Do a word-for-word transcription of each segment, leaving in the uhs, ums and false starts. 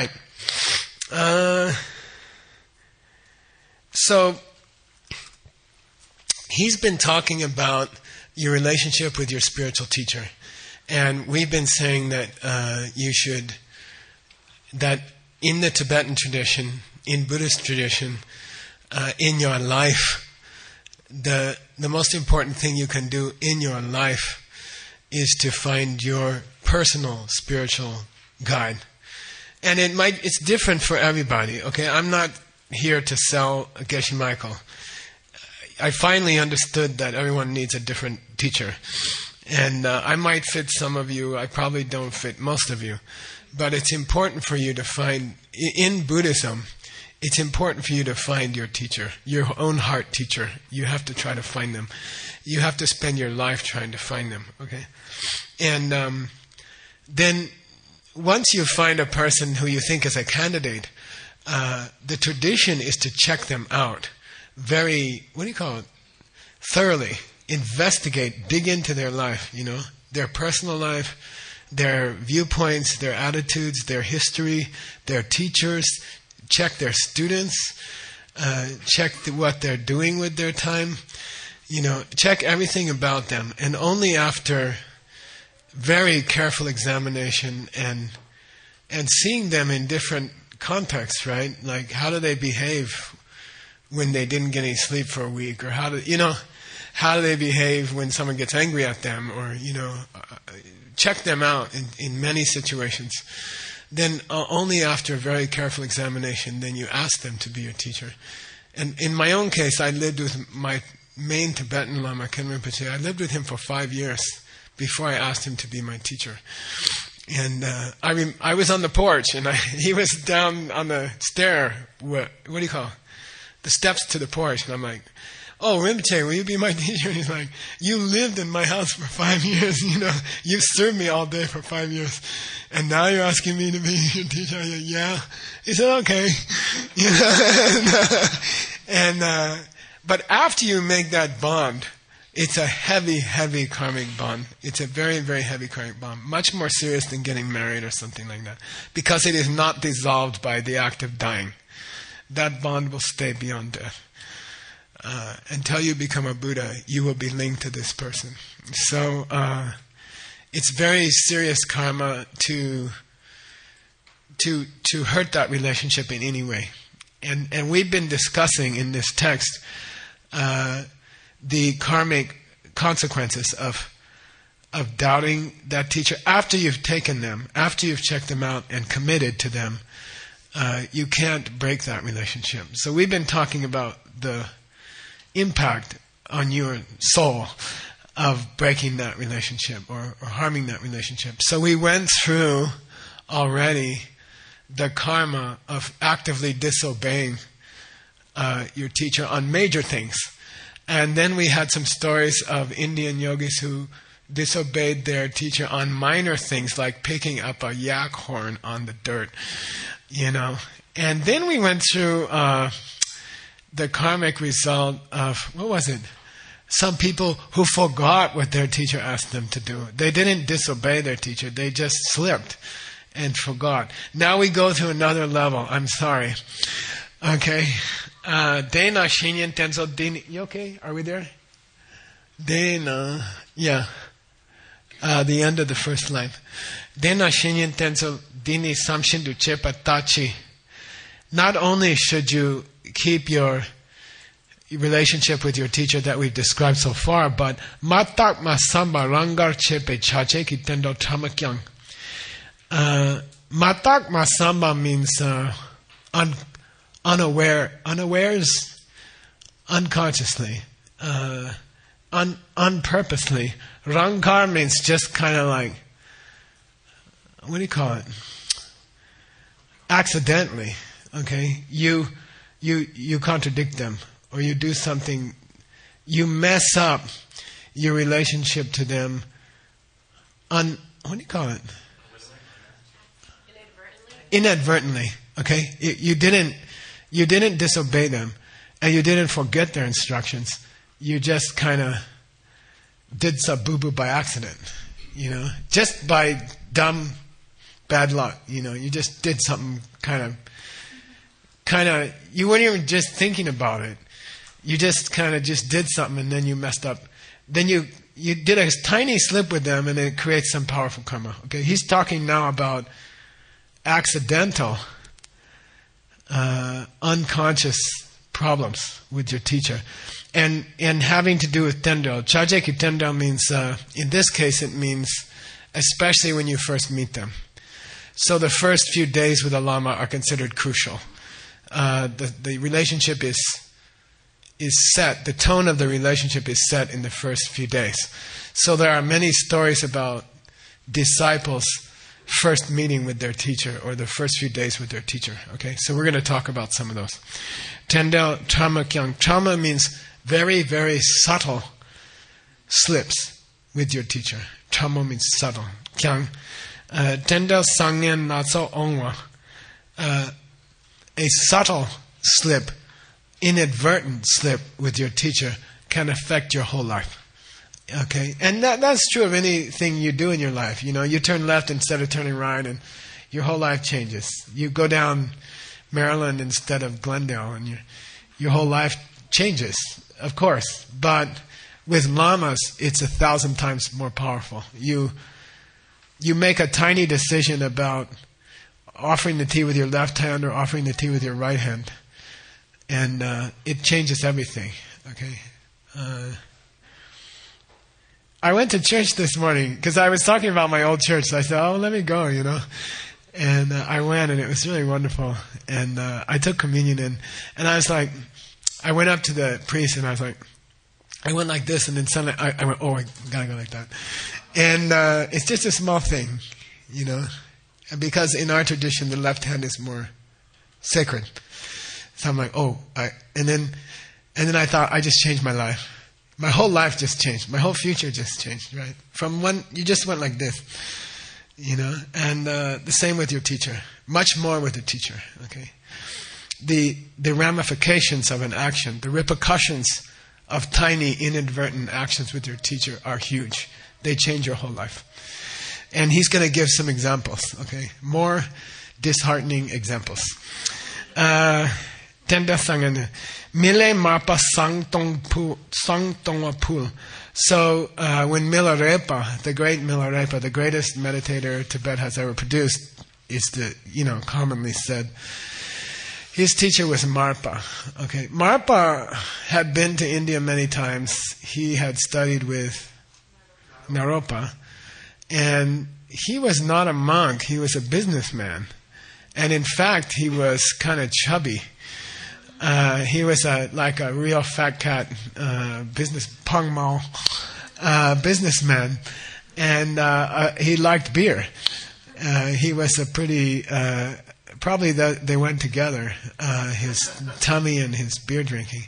right. Uh, so, he's been talking about your relationship with your spiritual teacher. And we've been saying that uh, you should, that in the Tibetan tradition, in Buddhist tradition, uh, in your life, the the most important thing you can do in your life is to find your personal spiritual guide. And it might it's different for everybody, okay? I'm not here to sell Geshe Michael. I finally understood that everyone needs a different teacher. And uh, I might fit some of you, I probably don't fit most of you. But it's important for you to find, in Buddhism, it's important for you to find your teacher, your own heart teacher. You have to try to find them. You have to spend your life trying to find them, okay? And um, then once you find a person who you think is a candidate, uh, the tradition is to check them out very, what do you call it, thoroughly. Investigate, dig into their life, you know, their personal life, their viewpoints, their attitudes, their history, their teachers, check their students, uh, check the, what they're doing with their time, you know, check everything about them. And only after very careful examination and and seeing them in different contexts, right? Like, how do they behave when they didn't get any sleep for a week? Or how do, you know, how do they behave when someone gets angry at them? Or, you know, uh, check them out in, in many situations. Then uh, only after a very careful examination, then you ask them to be your teacher. And in my own case, I lived with my main Tibetan Lama, Khenpo Rinpoche. I lived with him for five years before I asked him to be my teacher. And uh, I rem- I was on the porch, and I, he was down on the stair, what, what do you call it? The steps to the porch. And I'm like, oh, Rinpoche, will you be my teacher? And he's like, you lived in my house for five years, you know, you've served me all day for five years, and now you're asking me to be your teacher? I said, yeah. He said, okay. You know, and, uh, and uh, but after you make that bond, it's a heavy, heavy karmic bond. It's a very, very heavy karmic bond, much more serious than getting married or something like that, because it is not dissolved by the act of dying. That bond will stay beyond death. Uh, until you become a Buddha, you will be linked to this person. So uh, it's very serious karma to to to hurt that relationship in any way. And and we've been discussing in this text uh, the karmic consequences of of doubting that teacher after you've taken them, after you've checked them out and committed to them. Uh, you can't break that relationship. So we've been talking about the impact on your soul of breaking that relationship or, or harming that relationship. So we went through already the karma of actively disobeying uh, your teacher on major things. And then we had some stories of Indian yogis who disobeyed their teacher on minor things like picking up a yak horn on the dirt, you know. And then we went through uh, the karmic result of, what was it? Some people who forgot what their teacher asked them to do. They didn't disobey their teacher. They just slipped and forgot. Now we go to another level. I'm sorry. Okay. Dena Shinyan Tenzo Dini. You okay? Are we there? Dena. Yeah. Uh, the end of the first line. Dena Shinyan Tenzo Dini Samshindu Chepa Tachi. Not only should you keep your relationship with your teacher that we've described so far, but matak masamba rangar chepe chache kitendo tamakyang. Matak masamba means uh, un, unaware, unawares, unconsciously, uh, un, unpurposely. Rankar means just kind of like, what do you call it? Accidentally. Okay, you you you contradict them, or you do something, you mess up your relationship to them. Un what do you call it? Inadvertently. Inadvertently. Okay, you, you didn't you didn't disobey them, and you didn't forget their instructions. You just kind of did some boo boo by accident. You know, just by dumb bad luck. You know, you just did something kind of, kind of, you weren't even just thinking about it. You just kind of just did something and then you messed up. Then you, you did a tiny slip with them and it creates some powerful karma. Okay, he's talking now about accidental, uh, unconscious problems with your teacher. And and having to do with tendel. Chajeki tendel means, uh, in this case it means especially when you first meet them. So the first few days with a lama are considered crucial. Uh, the, the relationship is is set, the tone of the relationship is set in the first few days. So there are many stories about disciples first meeting with their teacher or the first few days with their teacher. Okay, so we're going to talk about some of those. Tendel chama kyang. Chama means very, very subtle slips with your teacher. Chama means subtle. Kyang. Uh, tendel sangyen natso ongwa. Uh, a subtle slip, inadvertent slip with your teacher can affect your whole life. Okay, and that that's true of anything you do in your life. You know, you turn left instead of turning right, and your whole life changes. You go down Maryland instead of Glendale, and your your whole life changes, of course. But with lamas, it's a thousand times more powerful. You you make a tiny decision about offering the tea with your left hand or offering the tea with your right hand, and uh, it changes everything. Okay. Uh, I went to church this morning because I was talking about my old church. So I said, "Oh, let me go," you know. And uh, I went, and it was really wonderful. And uh, I took communion, in, and I was like, I went up to the priest, and I was like, I went like this, and then suddenly I, I went, "Oh, I gotta go like that." And uh, it's just a small thing, you know, because in our tradition, the left hand is more sacred. So I'm like, "Oh," I, and then, and then I thought, I just changed my life. My whole life just changed. My whole future just changed, right? From one, you just went like this, you know? And uh, the same with your teacher. Much more with the teacher, okay? The the ramifications of an action, the repercussions of tiny inadvertent actions with your teacher are huge. They change your whole life. And he's going to give some examples, okay? More disheartening examples. Uh... Tenda sangan mile mapa sang tong pu sang tong pul. So uh, when Milarepa, the great Milarepa, the greatest meditator Tibet has ever produced, is the you know commonly said. His teacher was Marpa. Okay, Marpa had been to India many times. He had studied with Naropa, and he was not a monk. He was a businessman, and in fact, he was kind of chubby. Uh, he was a, like a real fat cat uh, business pang mao uh, businessman, and uh, uh, he liked beer. Uh, he was a pretty uh, probably the, they went together. Uh, his tummy and his beer drinking.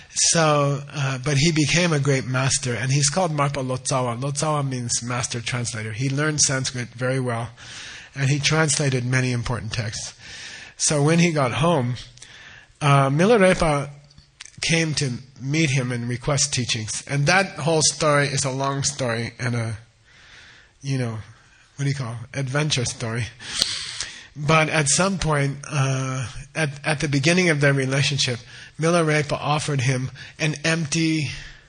So, uh, but he became a great master, and he's called Marpa Lotsawa. Lotsawa means master translator. He learned Sanskrit very well, and he translated many important texts. So when he got home, Uh, Milarepa came to meet him and request teachings. And that whole story is a long story and a, you know, what do you call it? Adventure story. But at some point, uh, at, at the beginning of their relationship, Milarepa offered him an empty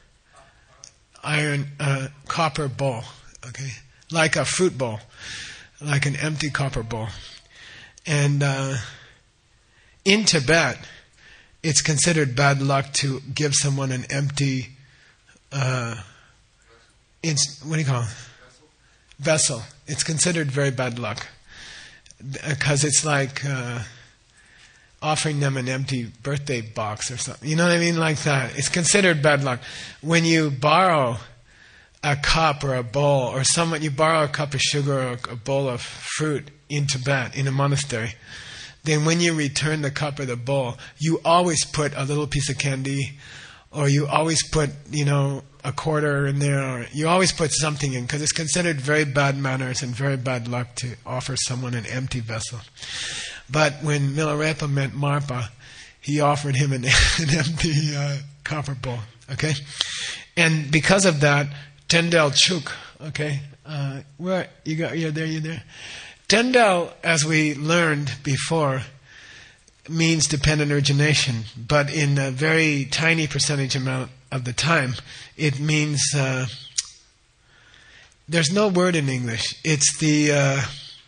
iron, uh, copper bowl, okay? Like a fruit bowl, like an empty copper bowl. And uh, in Tibet, it's considered bad luck to give someone an empty, uh, inst- what do you call it? Vessel. It's considered very bad luck. Because it's like uh, offering them an empty birthday box or something. You know what I mean? Like that. It's considered bad luck. When you borrow a cup or a bowl, or someone, you borrow a cup of sugar or a bowl of fruit in Tibet, in a monastery, then when you return the cup or the bowl, you always put a little piece of candy, or you always put, you know, a quarter in there, or you always put something in, because it's considered very bad manners and very bad luck to offer someone an empty vessel. But when Milarepa met Marpa, he offered him an, an empty uh, copper bowl, okay? And because of that, Tendel Chuk, okay? Uh, where, you got, you're there, you're there? Tendo, as we learned before, means dependent origination, but in a very tiny percentage amount of the time, it means uh, there's no word in English. It's the uh,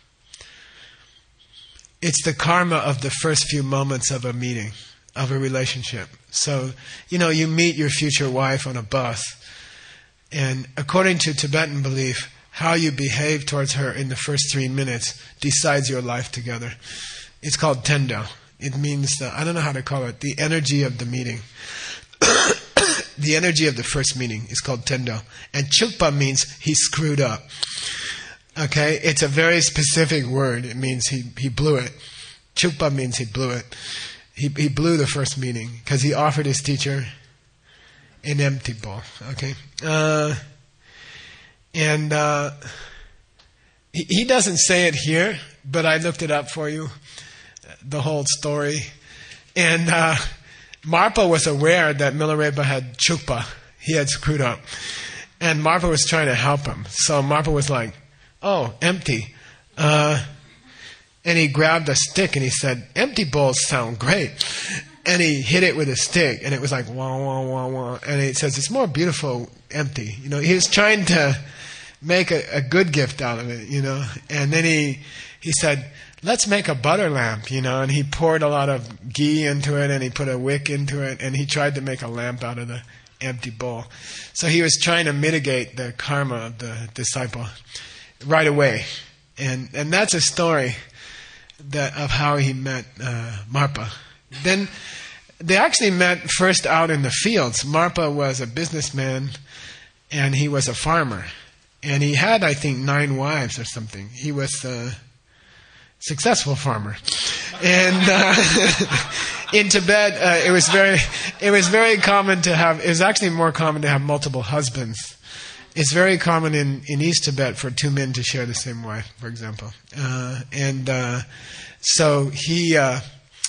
it's the karma of the first few moments of a meeting, of a relationship. So, you know, you meet your future wife on a bus, and according to Tibetan belief, how you behave towards her in the first three minutes decides your life together. It's called Tendo. It means, the, I don't know how to call it, the energy of the meeting. The energy of the first meeting is called Tendo. And Chukpa means he screwed up. Okay? It's a very specific word. It means he, he blew it. Chukpa means he blew it. He, he blew the first meeting because he offered his teacher an empty bowl. Okay? Uh, and uh, he, he doesn't say it here, but I looked it up for you. The whole story. And uh, Marpa was aware that Milarepa had chukpa. He had screwed up. And Marpa was trying to help him. So Marpa was like, oh, empty. Uh, and he grabbed a stick and he said, empty bowls sound great. And he hit it with a stick and it was like, wah, wah, wah, wah. And he says, it's more beautiful empty. You know, he was trying to make a, a good gift out of it, you know. And then he he said, let's make a butter lamp, you know, and he poured a lot of ghee into it and he put a wick into it and he tried to make a lamp out of the empty bowl. So he was trying to mitigate the karma of the disciple right away. And and that's a story that of how he met uh, Marpa. Then they actually met first out in the fields. Marpa was a businessman and he was a farmer. And he had, I think, nine wives or something. He was a successful farmer. And uh, in Tibet, uh, it was very, it was very common to have. It was actually more common to have multiple husbands. It's very common in, in East Tibet for two men to share the same wife, for example. Uh, and uh, so he uh,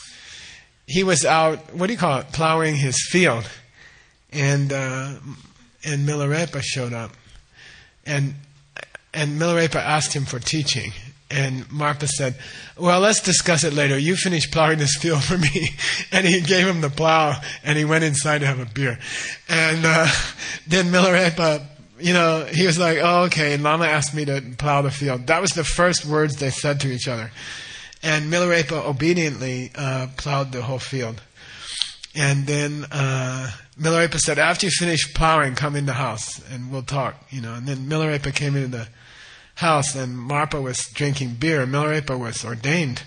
he was out. What do you call it? Plowing his field, and uh, and Milarepa showed up, and and Milarepa asked him for teaching. And Marpa said, well, let's discuss it later. You finish plowing this field for me. And he gave him the plow, and he went inside to have a beer. And uh, then Milarepa, you know, he was like, oh, okay, and Lama asked me to plow the field. That was the first words they said to each other. And Milarepa obediently uh, plowed the whole field. And then uh, Milarepa said, after you finish plowing, come in the house, and we'll talk, you know. And then Milarepa came into the house, and Marpa was drinking beer. Milarepa was ordained,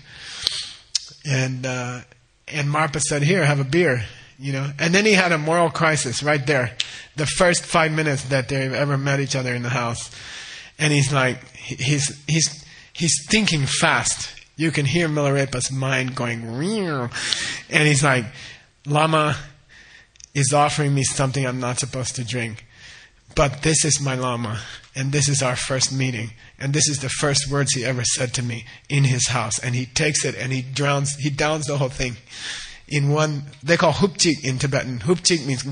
and uh, and Marpa said, "Here, have a beer," you know. And then he had a moral crisis right there, the first five minutes that they ever met each other in the house, and he's like, he's he's he's thinking fast. You can hear Milarepa's mind going, and he's like, Lama is offering me something I'm not supposed to drink. But this is my Lama, and this is our first meeting, and this is the first words he ever said to me in his house. And he takes it and he drowns, he downs the whole thing in one. They call hupchik in Tibetan. Hupchik means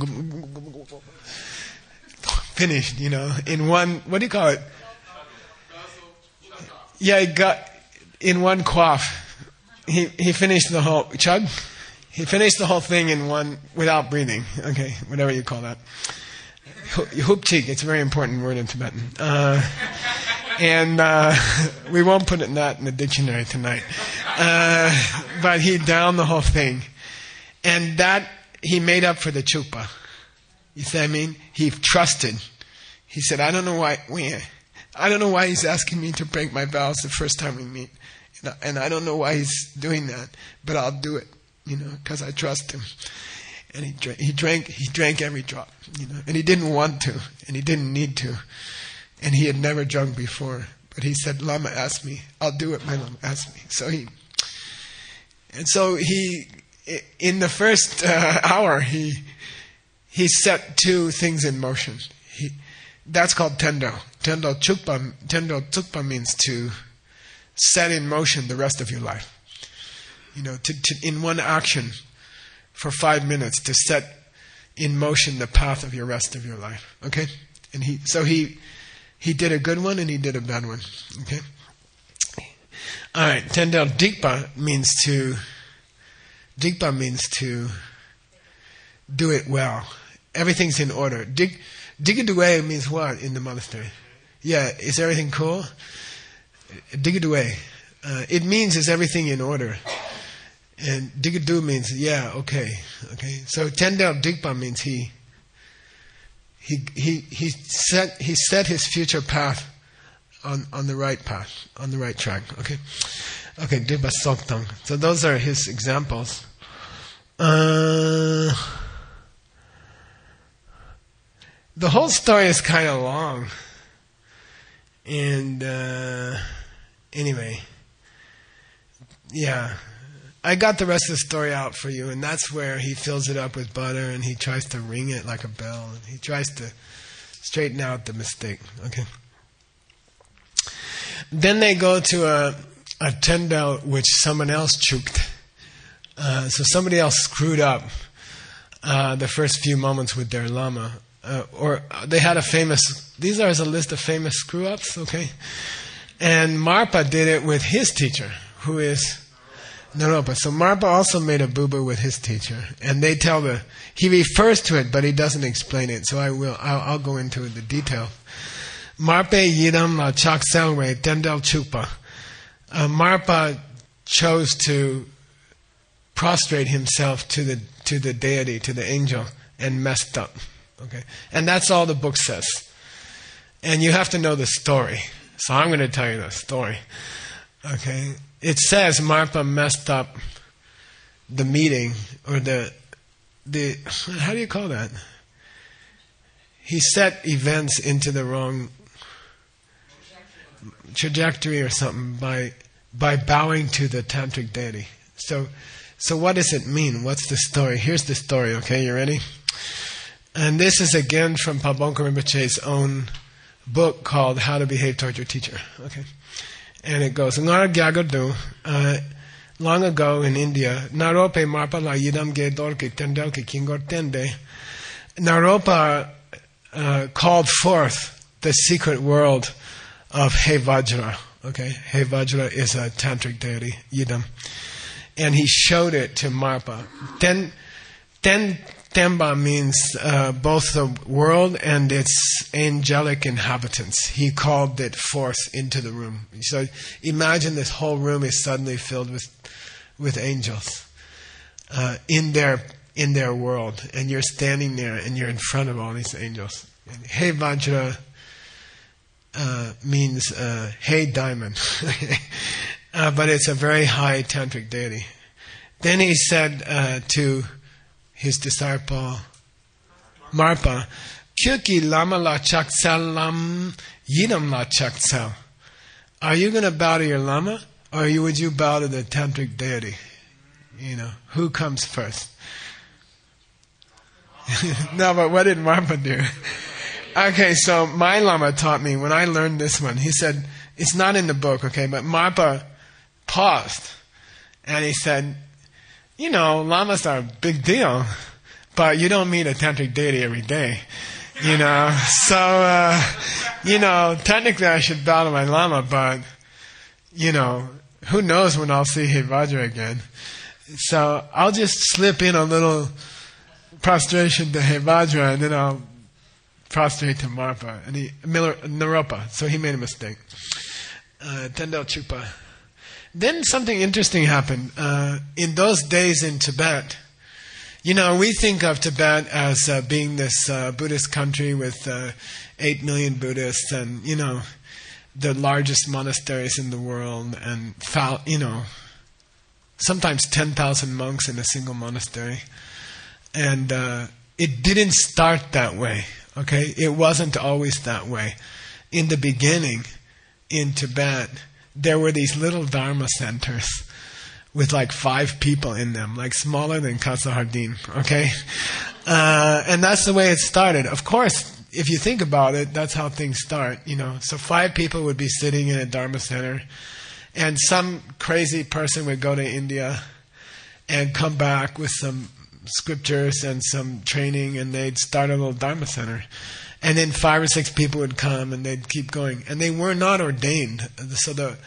finished, you know, in one. What do you call it? Yeah, he got in one quaff. He he finished the whole chug. He finished the whole thing in one without breathing. Okay, whatever you call that. Hupchik, it's a very important word in Tibetan. Uh, and uh, we won't put it that in the dictionary tonight. Uh, but he downed the whole thing. And that, he made up for the chukpa. You see what I mean? He trusted. He said, I don't know why, I don't know why he's asking me to break my vows the first time we meet. And I don't know why he's doing that, but I'll do it, you know, because I trust him. And he drank, he drank, he drank every drop, you know, and he didn't want to, and he didn't need to, and he had never drunk before. But he said, Lama asked me, I'll do it. My Lama asked me. So he, and so he, in the first uh, hour, he he set two things in motion. He, that's called Tendo. Tendo Chukpa. Tendo Chukpa means to set in motion the rest of your life. You know, to, to in one action. For five minutes to set in motion the path of your rest of your life. Okay? And he so he he did a good one and he did a bad one. Okay? All right, Tendel Dikpa means to, Dikpa means to do it well. Everything's in order. Dik, Digadue means what in the monastery? Yeah, is everything cool? Digadue. Uh, it means is everything in order. And Digadu means, yeah, okay. Okay. So Tendel Dikpa means he, he, he, he set, he set his future path on, on the right path, on the right track. Okay. Okay, Dikpa Soktang. So those are his examples. Uh, the whole story is kind of long. And, uh, anyway, yeah, I got the rest of the story out for you, and that's where he fills it up with butter and he tries to ring it like a bell, and he tries to straighten out the mistake. Okay. Then they go to a, a tendel which someone else chuked. Uh, so somebody else screwed up uh, the first few moments with their lama. Uh, or they had a famous, these are a list of famous screw-ups, okay? And Marpa did it with his teacher, who is Naropa. So Marpa also made a boo-boo with his teacher. And they tell the, he refers to it, but he doesn't explain it. So I will, I'll, I'll go into the detail. Marpe yidam la chak selwe tendel chupa. Uh, Marpa chose to prostrate himself to the to the deity, to the angel, and messed up. Okay, and that's all the book says. And you have to know the story. So I'm going to tell you the story. Okay, it says Marpa messed up the meeting, or the the how do you call that? He set events into the wrong trajectory or something by by bowing to the tantric deity. So, so what does it mean? What's the story? Here's the story. Okay, you ready? And this is again from Pabonka Rinpoche's own book called How to Behave Toward Your Teacher. Okay, and it goes, Ngar Gyagadu, uh, long ago in India, Naropa Marpa la yidam ge dorki tendel ki kingor tende. Naropa uh, called forth the secret world of He Vajra. Okay, He Vajra is a tantric deity, Yidam, and he showed it to Marpa. Ten, ten Temba means uh, both the world and its angelic inhabitants. He called it forth into the room. So imagine this whole room is suddenly filled with with angels uh, in their in their world, and you're standing there and you're in front of all these angels. And He Vajra uh, means uh, Hey Diamond, uh, but it's a very high tantric deity. Then he said uh, to his disciple Marpa, Kyuki lama la chaksal lam yidam la chaksal. Are you going to bow to your lama, or you, would you bow to the tantric deity? You know, who comes first? No, but what did Marpa do? Okay, so my lama taught me, when I learned this one, he said, it's not in the book, okay, but Marpa paused, and he said, you know, lamas are a big deal, but you don't meet a tantric deity every day, you know. So, uh, you know, technically I should bow to my lama, but, you know, who knows when I'll see He Vajra again. So I'll just slip in a little prostration to He Vajra, and then I'll prostrate to Marpa, and he, Miller, Naropa, so he made a mistake. Uh, Tendel Chupa. Then something interesting happened. Uh, in those days in Tibet, you know, we think of Tibet as uh, being this uh, Buddhist country with uh, eight million Buddhists and, you know, the largest monasteries in the world and, you know, sometimes ten thousand monks in a single monastery. And uh, it didn't start that way, okay? It wasn't always that way. In the beginning, in Tibet, there were these little Dharma centers with like five people in them, like smaller than Casa Jardín, okay? Uh, and that's the way it started. Of course, if you think about it, that's how things start, you know. So five people would be sitting in a Dharma center, and some crazy person would go to India and come back with some scriptures and some training, and they'd start a little Dharma center. And then five or six people would come, and they'd keep going. And they were not ordained. So the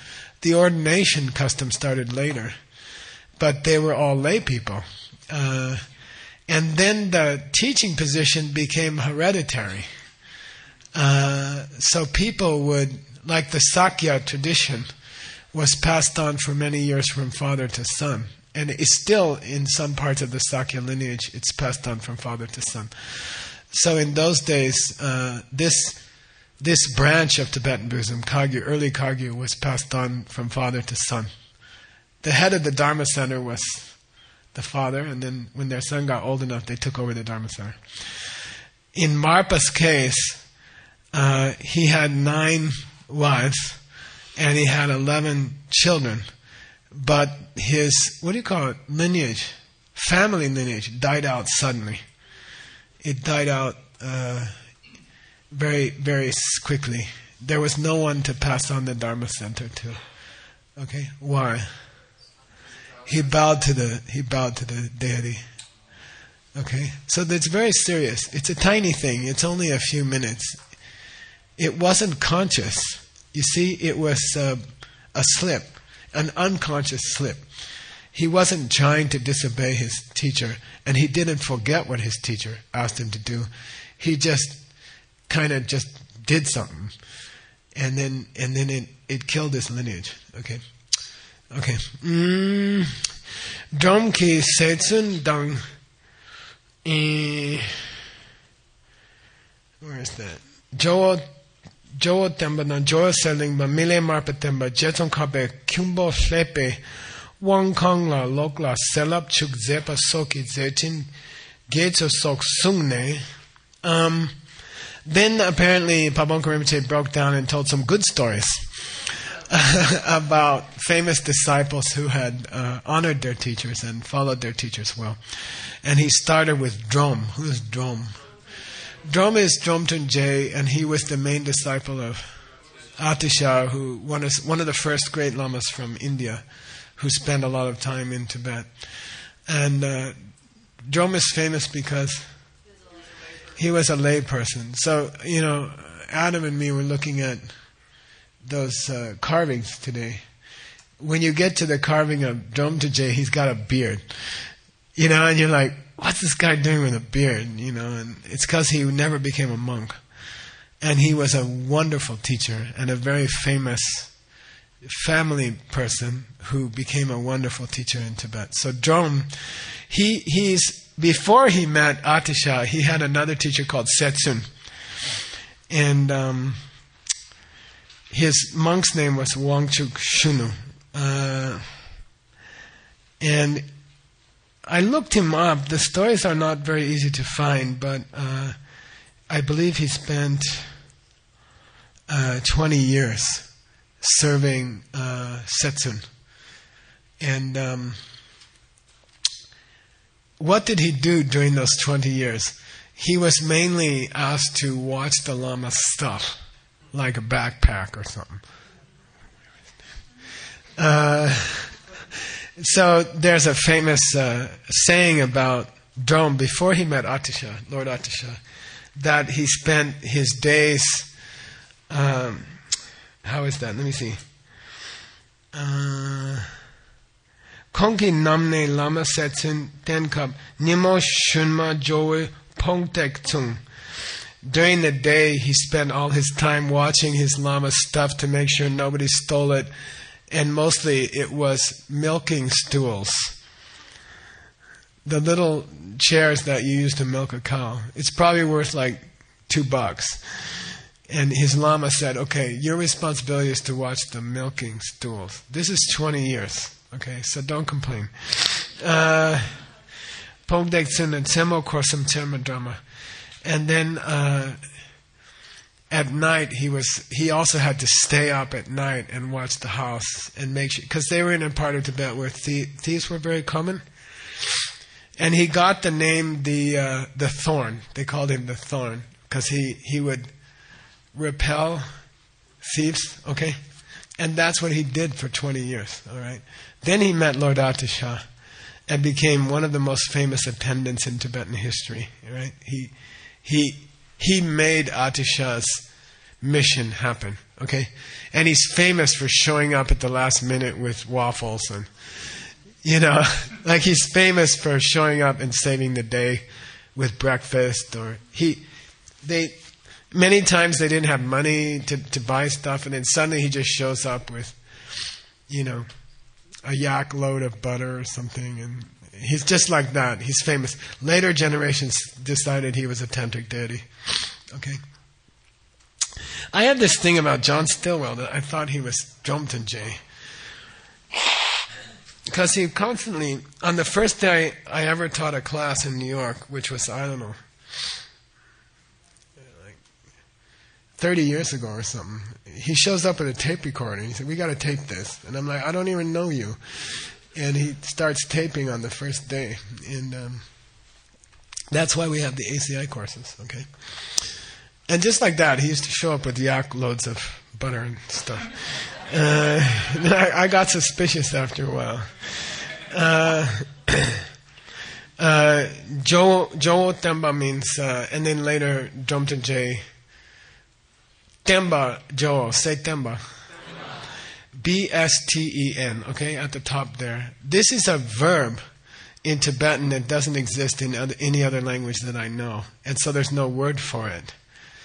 the ordination custom started later, but they were all lay people. Uh, and then the teaching position became hereditary. Uh, so people would, like the Sakya tradition, was passed on for many years from father to son. And it's still, in some parts of the Sakya lineage, it's passed on from father to son. So in those days, uh, this this branch of Tibetan Buddhism, Kagyu, early Kagyu, was passed on from father to son. The head of the Dharma Center was the father, and then when their son got old enough, they took over the Dharma Center. In Marpa's case, uh, he had nine wives, and he had eleven children. But his, what do you call it, lineage, family lineage, died out suddenly. It died out uh, very, very quickly. There was no one to pass on the Dharma Center to. Okay, why? He bowed to the he bowed to the deity. Okay, so that's very serious. It's a tiny thing. It's only a few minutes. It wasn't conscious. You see, it was uh, a slip. An unconscious slip. He wasn't trying to disobey his teacher, and he didn't forget what his teacher asked him to do. He just kind of just did something, and then and then it, it killed his lineage. Okay, okay. Dom ki setsun dang. Where is that? Jo. Jo temba na jo selling ba mile marpa temba jetson kabe kyumbo slepe wang kong la lok la selap chuk zepa soki zetin gates sok sungne. Um, then apparently Pabonka Rinpoche broke down and told some good stories about famous disciples who had uh, honored their teachers and followed their teachers well. And he started with Drom. Who is Drom? Drom is Dromten J, and he was the main disciple of Atisha, who one is one of the first great lamas from India, who spent a lot of time in Tibet. And uh, Drom is famous because he was a lay person. So, you know, Adam and me were looking at those uh, carvings today. When you get to the carving of Dromten J, he's got a beard. You know, and you're like, what's this guy doing with a beard? You know, and it's because he never became a monk. And he was a wonderful teacher and a very famous family person who became a wonderful teacher in Tibet. So Drom, he he's before he met Atisha, he had another teacher called Setsun. And um, his monk's name was Wangchuk Shunu. Uh, and I looked him up. The stories are not very easy to find, but uh, I believe he spent uh, twenty years serving uh, Setsun. And um, what did he do during those twenty years? He was mainly asked to watch the Lama's stuff, like a backpack or something. Uh... So there's a famous uh, saying about Drom before he met Atisha, Lord Atisha, that he spent his days. Um, how is that? Let me see. Konki namne lama setsun tenkap nimo shunma joe pongtek tsung. During the day, he spent all his time watching his lama's stuff to make sure nobody stole it. And mostly it was milking stools. The little chairs that you use to milk a cow. It's probably worth like two bucks. And his lama said, okay, your responsibility is to watch the milking stools. This is twenty years. Okay, so don't complain. Pongdek tsun and semo korsam terma drama. And then uh, at night, he was. He also had to stay up at night and watch the house and make sure, because they were in a part of Tibet where thie- thieves were very common. And he got the name the uh, the Thorn. They called him the Thorn because he he would repel thieves. Okay, and that's what he did for twenty years. All right. Then he met Lord Atisha and became one of the most famous attendants in Tibetan history. All right. He he. He made Atisha's mission happen. okay? And he's famous for showing up at the last minute with waffles and, you know, like he's famous for showing up and saving the day with breakfast. Or he, they, many times they didn't have money to, to buy stuff, and then suddenly he just shows up with, you know, a yak load of butter or something, and he's just like that. He's famous. Later generations decided he was a tantric deity. Okay. I had this thing about John Stilwell that I thought he was Jomten Jay. Because he constantly, on the first day I ever taught a class in New York, which was, I don't know, like thirty years ago or something, he shows up with a tape recorder and he said, "We got to tape this." And I'm like, "I don't even know you." And he starts taping on the first day. And um, that's why we have the A C I courses, okay? And just like that, he used to show up with yak loads of butter and stuff. Uh, I, I got suspicious after a while. Uh, uh, Jo Jo Temba means, uh, and then later Jomten Jay. Temba Jo, say Temba. B S T E N, okay, at the top there. This is a verb in Tibetan that doesn't exist in other, any other language that I know, and so there's no word for it.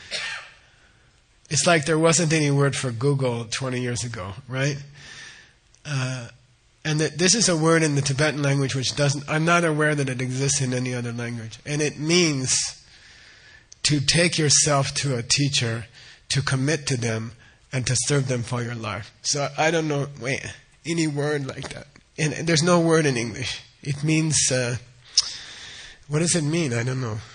It's like there wasn't any word for Google twenty years ago, right? Uh, and that this is a word in the Tibetan language which doesn't, I'm not aware that it exists in any other language. And it means to take yourself to a teacher, to commit to them, and to serve them for your life. So I don't know, wait, any word like that. And there's no word in English. It means, uh, what does it mean? I don't know.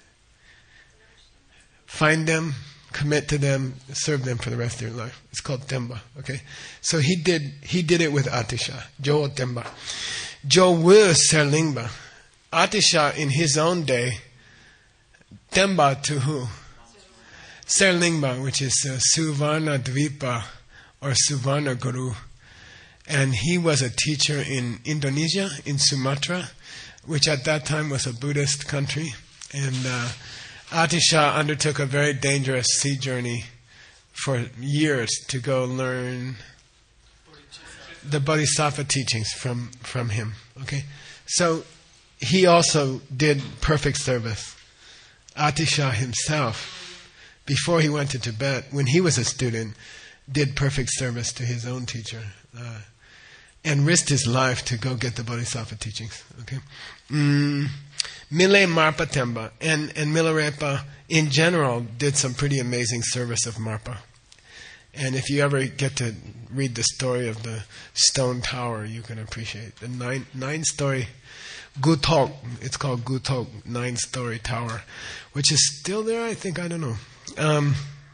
Find them, commit to them, serve them for the rest of your life. It's called Temba, okay? So he did he did it with Atisha, Jo Temba. Jo Wu Serlingba. Atisha in his own day, Temba to who? Serlingba, which is uh, Suvarna Dvipa or Suvarna Guru. And he was a teacher in Indonesia, in Sumatra, which at that time was a Buddhist country. And uh, Atisha undertook a very dangerous sea journey for years to go learn the Bodhisattva teachings from, from him. Okay, so he also did perfect service. Atisha himself, before he went to Tibet, when he was a student, did perfect service to his own teacher uh, and risked his life to go get the Bodhisattva teachings. Okay. Mm. Mile Marpa Temba and, and Milarepa in general did some pretty amazing service of Marpa. And if you ever get to read the story of the stone tower, you can appreciate the nine nine story Gutok, it's called Gutok, nine story tower, which is still there, I think, I don't know. Um,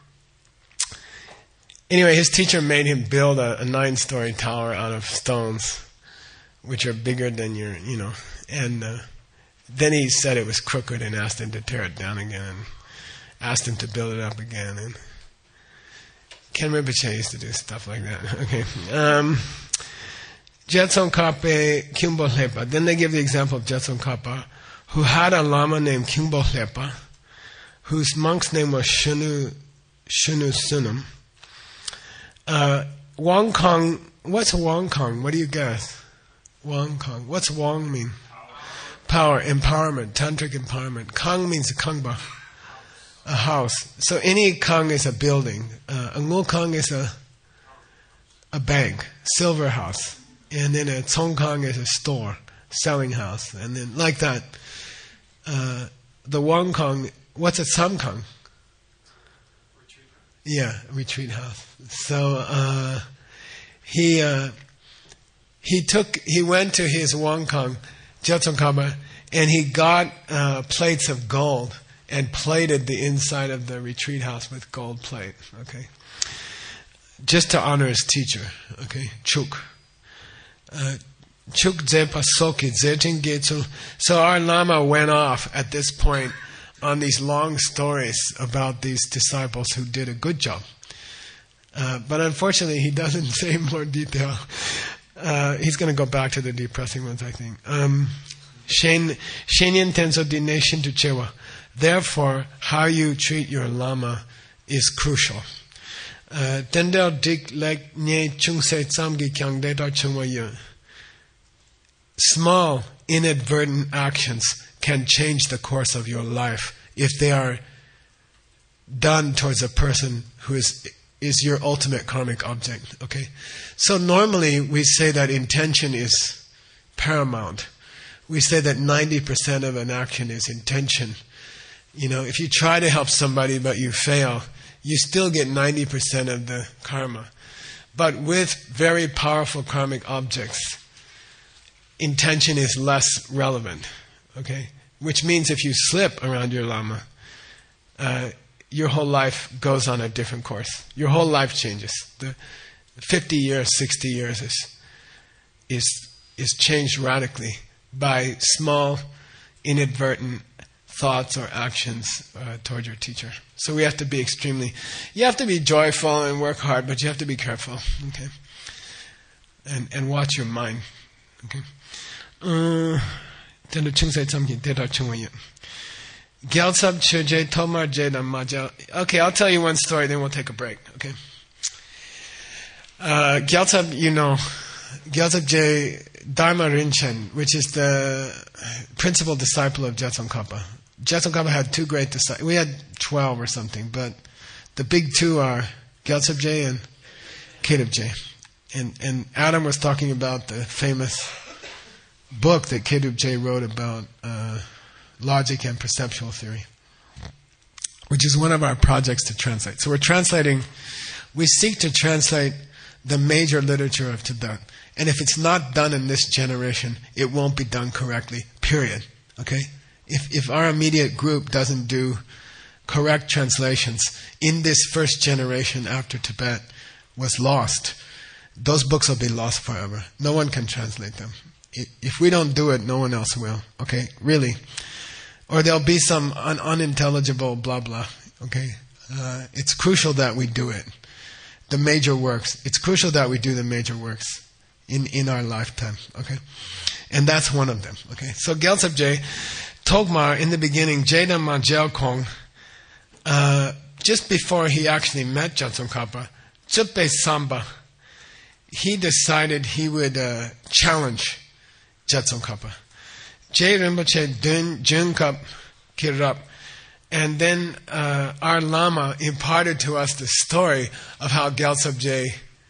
anyway, his teacher made him build a, a nine story tower out of stones, which are bigger than your, you know, and uh, then he said it was crooked and asked him to tear it down again and asked him to build it up again. And Ken Rinpoche used to do stuff like that. Okay. Um, Jetson Kape Kyumbo Lepa. Then they give the example of Jetson Kapa, who had a lama named Kyumbo Lepa, whose monk's name was Shunu, Shunu Sunam. Uh, Wang Kong, what's Wang Kong? What do you guess? Wang Kong. What's Wang mean? Power, empowerment, tantric empowerment. Kang means a kangba, a house. So any kang is a building. Uh, a ngul kang is a a bank, silver house. And then a cong kang is a store, selling house. And then like that, uh, the Wang Kong, what's a Sam Kang? Retreat. Yeah, retreat house. So uh, he uh, he took he went to his Wang Kong, Jetson Kaba, and he got uh, plates of gold and plated the inside of the retreat house with gold plate. Okay, just to honor his teacher. Okay, Chuk. Chuk Zepa Soki Zetin Getsu. So our Lama went off at this point on these long stories about these disciples who did a good job. Uh, but unfortunately, he doesn't say more detail. Uh, he's going to go back to the depressing ones, I think. Um, Shenyan Tenzo Dination to Chewa. Therefore, how you treat your Lama is crucial. Tendel dik lek nye chung se tsamgi kyang dedar chungwa yun. Small, inadvertent actions can change the course of your life if they are done towards a person who is is your ultimate karmic object. Okay, so normally we say that intention is paramount. We say that ninety percent of an action is intention. You know, if you try to help somebody but you fail, you still get ninety percent of the karma. But with very powerful karmic objects, intention is less relevant. Okay, which means if you slip around your Lama, uh, your whole life goes on a different course. Your whole life changes. The fifty years, sixty years is is is changed radically by small, inadvertent thoughts or actions uh, toward your teacher. So we have to be extremely. You have to be joyful and work hard, but you have to be careful. Okay, and and watch your mind. Okay. Uh, Okay, I'll tell you one story, then we'll take a break. Okay. Uh, Gyaltsab, you know, Gyaltsab Je Dharma Rinchen, which is the principal disciple of Jetsun Kappa. Jetsun Kappa had two great disciples. We had twelve or something, but the big two are Gyaltsab Je and Kedub Je. And and Adam was talking about the famous book that Kedub Je wrote about uh, logic and perceptual theory, which is one of our projects to translate. So we're translating, we seek to translate the major literature of Tibet. And if it's not done in this generation, it won't be done correctly, period. Okay? If if our immediate group doesn't do correct translations in this first generation after Tibet was lost, those books will be lost forever. No one can translate them. If we don't do it, no one else will. Okay? Really. Or there'll be some un- unintelligible blah blah. Okay? Uh, it's crucial that we do it. The major works. It's crucial that we do the major works in, in our lifetime. Okay? And that's one of them. Okay? So Gyaltsab Je, Togmar, in the beginning, Jeda Ma Jelkong, uh, just before he actually met Jetsun Kappa, Tsupe Samba, he decided he would uh, challenge Jetsun Kappa. Je Rinpoche Dun Jun Kap Kirap. And then uh, our Lama imparted to us the story of how Gyaltsab Je,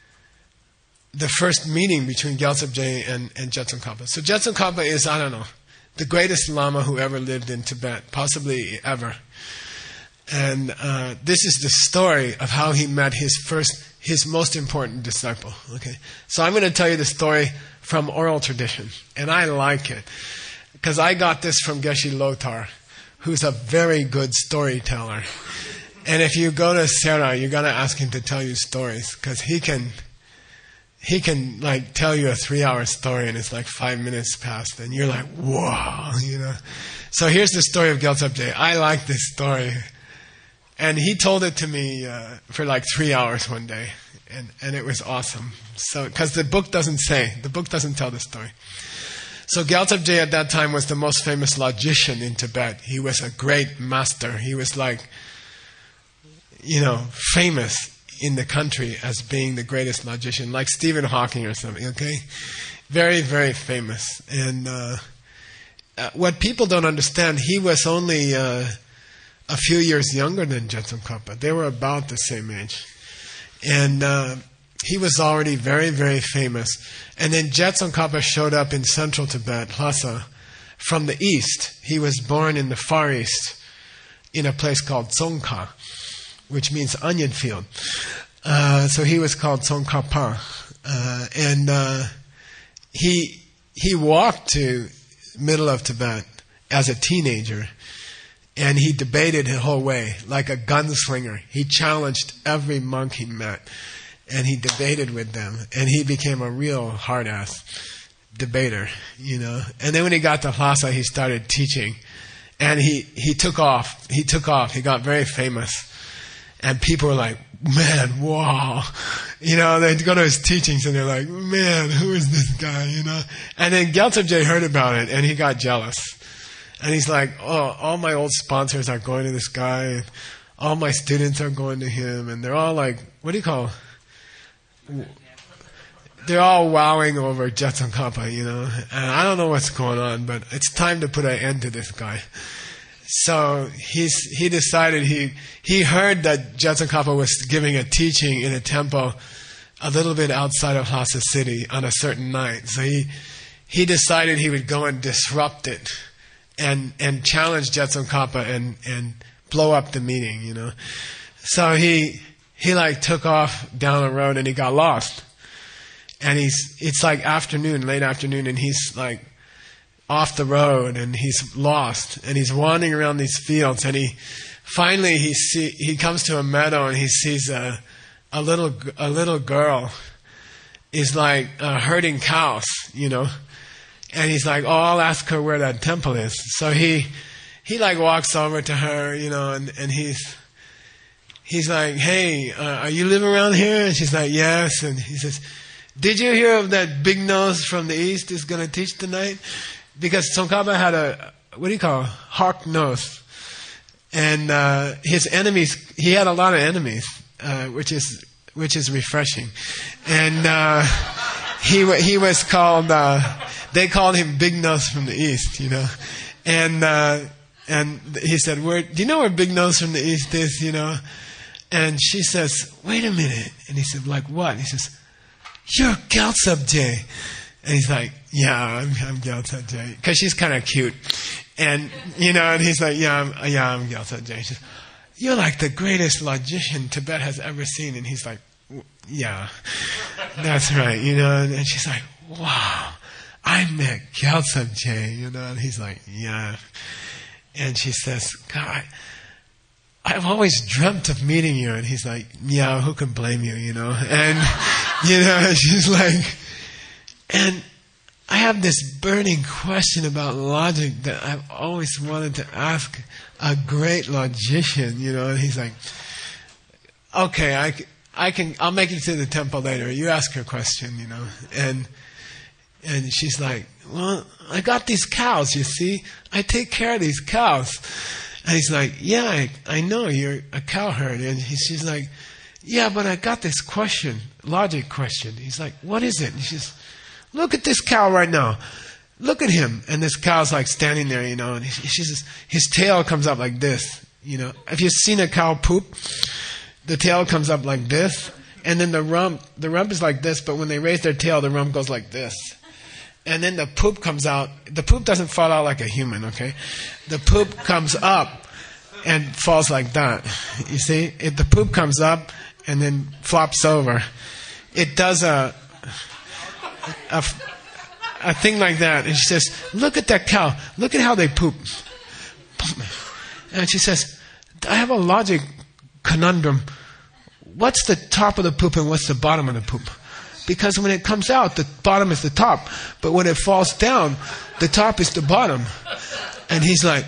the first meeting between Gyaltsab Je and, and Jetsun Kappa. So Jetsun Kappa is, I don't know, the greatest Lama who ever lived in Tibet, possibly ever. And uh, this is the story of how he met his first, his most important disciple. Okay, so I'm going to tell you the story from oral tradition, and I like it because I got this from Geshe Lothar, who's a very good storyteller. And if you go to Sera, you got to ask him to tell you stories because he can, he can like tell you a three-hour story and it's like five minutes past, and you're like, wow, you know. So here's the story of Gyaltsab Je. I like this story. And he told it to me uh, for like three hours one day, and, and it was awesome. So, because the book doesn't say, the book doesn't tell the story. So Gyaltsab Je at that time was the most famous logician in Tibet. He was a great master. He was like, you know, famous in the country as being the greatest logician, like Stephen Hawking or something. Okay, very very famous. And uh, uh, what people don't understand, he was only Uh, a few years younger than Jetsun Kappa. They were about the same age. And uh, he was already very, very famous. And then Jetsun Kappa showed up in central Tibet, Lhasa, from the east. He was born in the Far East, in a place called Tsongkha, which means onion field. Uh, so he was called Tsongkhapa. Uh, and uh, he he walked to middle of Tibet as a teenager. And he debated the whole way, like a gunslinger. He challenged every monk he met. And he debated with them. And he became a real hard-ass debater, you know. And then when he got to Lhasa, he started teaching. And he, he took off. He took off. He got very famous. And people were like, man, wow. You know, they'd go to his teachings and they're like, man, who is this guy, you know. And then Gyaltsab Je heard about it and he got jealous. And he's like, oh, all my old sponsors are going to this guy. all my students are going to him, and they're all like, what do you call? They're all wowing over Jetsun-Kappa, you know. And I don't know what's going on, but it's time to put an end to this guy. So he's he decided he he heard that Jetsun-Kappa was giving a teaching in a temple a little bit outside of Lhasa City on a certain night. So he he decided he would go and disrupt it and and challenge Jetsun-Kappa and and blow up the meeting, you know. So he he like took off down the road and he got lost. And he's it's like afternoon, late afternoon, and he's like off the road and he's lost and he's wandering around these fields, and he finally he see he comes to a meadow and he sees a a little a little girl is like uh, herding cows, you know. And he's like, oh, I'll ask her where that temple is. So he he like walks over to her, you know, and and he's he's like, hey, uh, are you living around here? And she's like, yes. And he says, did you hear of that big nose from the east is going to teach tonight? Because Tsongkhapa had a, what do you call it, hawk nose. And uh, his enemies, he had a lot of enemies, uh, which is which is refreshing. And uh, he he was called, uh, they called him Big Nose from the East, you know. And uh, and he said, where, do you know where Big Nose from the East is, you know? And she says, wait a minute. And he said, like what? And he says, you're Gyaltsab Je. And he's like, yeah, I'm, I'm Gyaltsab Je. Because she's kind of cute. And, you know, and he's like, yeah, I'm, yeah, I'm Gyaltsab Je. She says, you're like the greatest logician Tibet has ever seen. And he's like, yeah, that's right, you know. And, and she's like, wow, I met Gyaltsab Je, you know. And he's like, yeah. And she says, God, I've always dreamt of meeting you. And he's like, yeah, who can blame you, you know. And, you know, she's like, and I have this burning question about logic that I've always wanted to ask a great logician, you know. And he's like, okay, I, I can, I'll make it to the temple later. You ask her question, you know. And, and she's like, well, I got these cows, you see. I take care of these cows. And he's like, yeah, I, I know you're a cow herd. And he, she's like, yeah, but I got this question, logic question. He's like, what is it? And she's, look at this cow right now. Look at him. And this cow's like standing there, you know, and he, she says, his tail comes up like this, you know. Have you seen a cow poop? The tail comes up like this, and then the rump, the rump is like this, but when they raise their tail, the rump goes like this. And then the poop comes out. The poop doesn't fall out like a human, okay? The poop comes up and falls like that. You see? If the poop comes up and then flops over, it does a, a, a thing like that. And she says, look at that cow. Look at how they poop. And she says, I have a logic conundrum. What's the top of the poop and what's the bottom of the poop? Because when it comes out, the bottom is the top. But when it falls down, the top is the bottom. And he's like...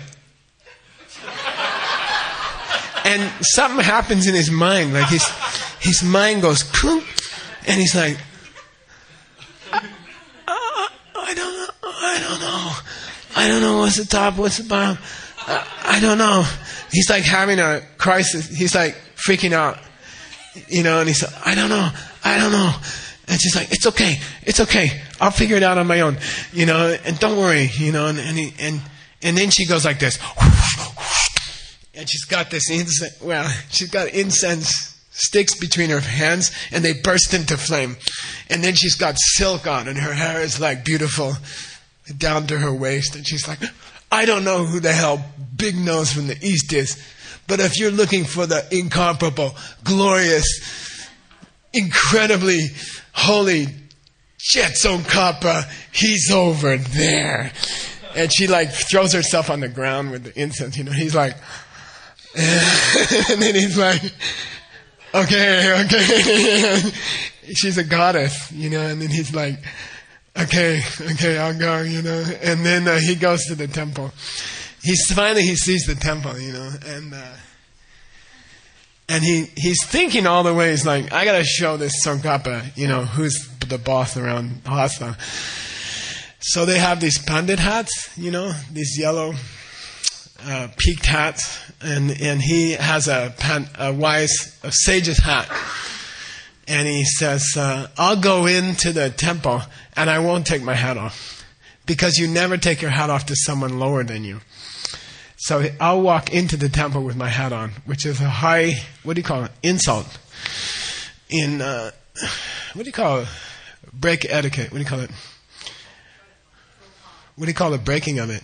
And something happens in his mind. Like his his mind goes... Koom, and he's like... I, I, I don't know. I don't know. I don't know what's the top, what's the bottom. I, I don't know. He's like having a crisis. He's like freaking out. You know, and he said, I don't know. I don't know. And she's like, it's okay, it's okay. I'll figure it out on my own, you know. And don't worry, you know. And and he, and, and then she goes like this, and she's got this incense. Well, she's got incense sticks between her hands, and they burst into flame. And then she's got silk on, and her hair is like beautiful, down to her waist. And she's like, I don't know who the hell Big Nose from the East is, but if you're looking for the incomparable, glorious, incredibly holy Jetsun-Kappa, he's over there. And she like throws herself on the ground with the incense, you know. He's like, and then he's like, okay, okay. She's a goddess, you know. And then he's like, okay, okay, I'll go, you know. And then uh, he goes to the temple. He's finally he sees the temple, you know, and uh, and he he's thinking all the way. He's like, I gotta show this Tsongkhapa, you know, who's the boss around Lhasa. So they have these pandit hats, you know, these yellow uh, peaked hats, and and he has a, pan, a wise, a sage's hat. And he says, uh, I'll go into the temple and I won't take my hat off. Because you never take your hat off to someone lower than you. So I'll walk into the temple with my hat on, which is a high, what do you call it, insult. In, uh, what do you call it? Break etiquette. What do you call it? What do you call the breaking of it?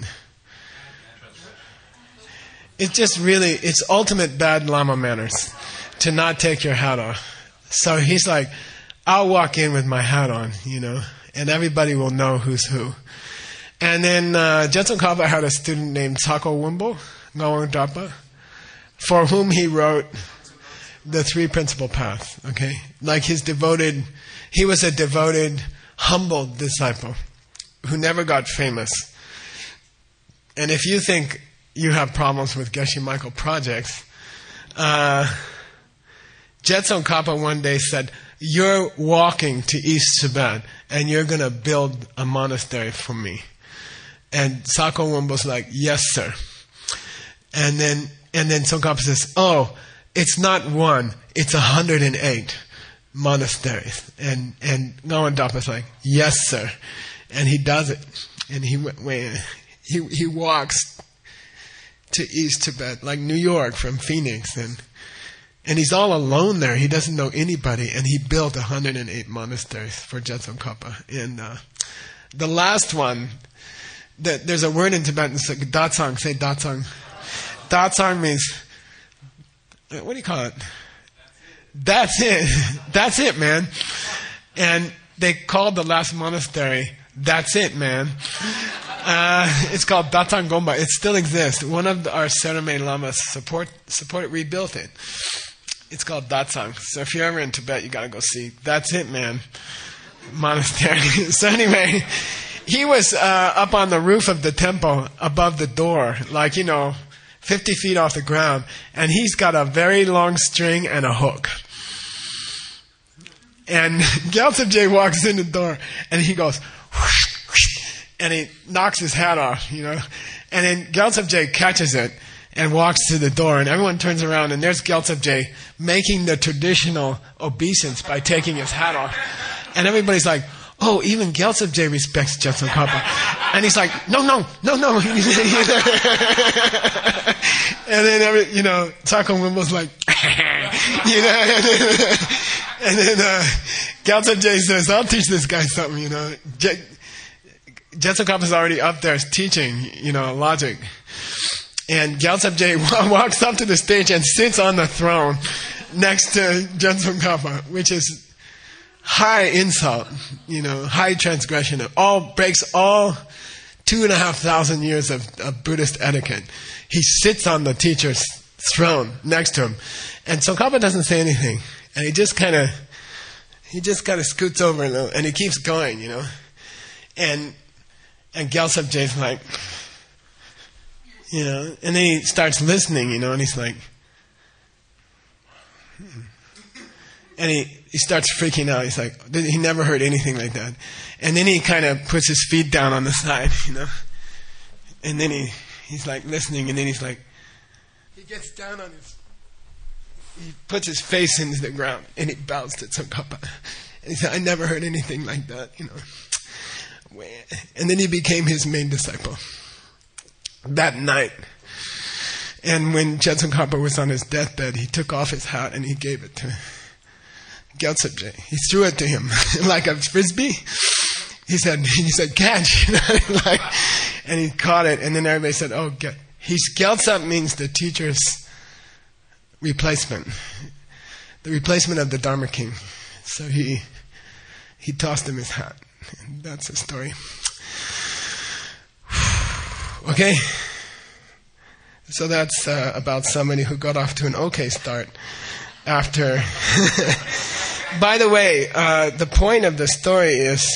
It's just really, it's ultimate bad Lama manners to not take your hat off. So he's like, I'll walk in with my hat on, you know, and everybody will know who's who. And then uh, Jetsun Kapa had a student named Sako Wumbo, Ngawang Dapa, for whom he wrote the Three Principal Paths, okay? Like his devoted, he was a devoted, humble disciple who never got famous. And if you think you have problems with Geshe Michael projects, uh, Jetsun Kapa one day said, you're walking to East Tibet and you're going to build a monastery for me. And Sako Wumbo's like, yes, sir. And then and then Tsongkhapa says, oh, it's not one, it's one hundred eight monasteries. And and Ngawang Dapa's like, yes, sir. And he does it. And he went, he he walks to East Tibet, like New York from Phoenix, and and he's all alone there. He doesn't know anybody, and he built one hundred eight monasteries for Jetsun Kapa. And uh, the last one, the, there's a word in Tibetan, it's like datsang. Say datsang. Datsang means, what do you call it? That's it. That's it, man. And they called the last monastery, that's it, man. Uh, it's called Datsang Gompa. It still exists. One of the, our Serame Lamas support, support rebuilt it. It's called Datsang. So if you're ever in Tibet, you gotta go see. That's it, man. Monastery. So anyway, he was uh, up on the roof of the temple above the door, like, you know, fifty feet off the ground, and he's got a very long string and a hook. And Gyaltsab Je walks in the door, and he goes, whoosh, whoosh, and he knocks his hat off, you know. And then Gyaltsab Je catches it and walks to the door, and everyone turns around, and there's Gyaltsab Je making the traditional obeisance by taking his hat off. And everybody's like, oh, even Gyaltsab Je respects Jetsun Kapa. And he's like, no, no, no, no. And then, every, you know, Sako Wumbo's like, you know. And then uh, Gyaltsab Je says, I'll teach this guy something, you know. Je- Jetsun Kapa's already up there teaching, you know, logic. And Gyaltsab Je walks up to the stage and sits on the throne next to Jetsun Kapa, which is high insult, you know, high transgression. It all breaks all two and a half thousand years of, of Buddhist etiquette. He sits on the teacher's throne next to him, and Tsongkhapa doesn't say anything, and he just kind of, he just kind of scoots over a little, and he keeps going, you know, and and Gyaltsab Je's like, you know, and then he starts listening, you know, and he's like, hmm. And he, he starts freaking out. He's like, he never heard anything like that. And then he kind of puts his feet down on the side, you know. And then he, he's like listening, and then he's like, he gets down on his, he puts his face into the ground, and he bows to Tsongkhapa. And he said, I never heard anything like that, you know. And then he became his main disciple that night. And when Jetsun Kapa was on his deathbed, he took off his hat and he gave it to Gyaltsab Je. He threw it to him like a frisbee. He said, he said, catch, like, and he caught it. And then everybody said, oh, he's Gyaltsab means the teacher's replacement, the replacement of the Dharma King. So he he tossed him his hat. And that's the story. Okay, so that's uh, about somebody who got off to an okay start after. By the way, uh, the point of the story is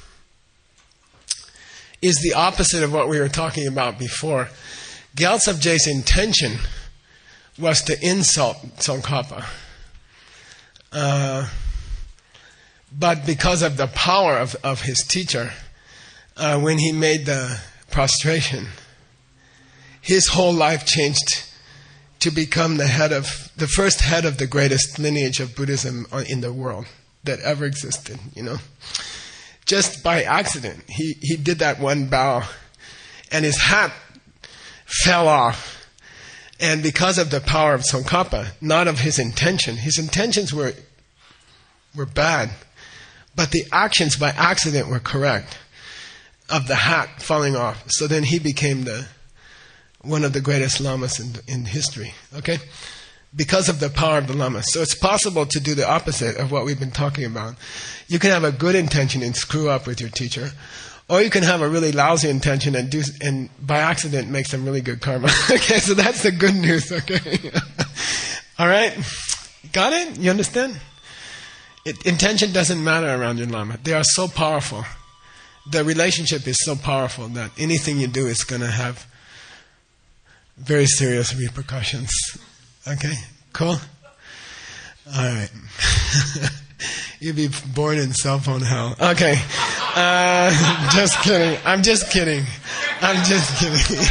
is the opposite of what we were talking about before. Gyaltsab Je's intention was to insult Tsongkhapa. Uh, but because of the power of, of his teacher, uh, when he made the prostration, his whole life changed to become the head of, the first head of the greatest lineage of Buddhism in the world that ever existed, you know. Just by accident, he, he did that one bow, and his hat fell off. And because of the power of Tsongkhapa, not of his intention, his intentions were were bad, but the actions by accident were correct, of the hat falling off. So then he became the one of the greatest lamas in, in history, okay? Because of the power of the lamas. So it's possible to do the opposite of what we've been talking about. You can have a good intention and screw up with your teacher, or you can have a really lousy intention and do, and by accident make some really good karma. Okay, so that's the good news, okay? All right? Got it? You understand? It, intention doesn't matter around your lama. They are so powerful. The relationship is so powerful that anything you do is going to have very serious repercussions. Okay? Cool? All right. You'd be born in cell phone hell. Okay. Uh, just kidding. I'm just kidding. I'm just kidding.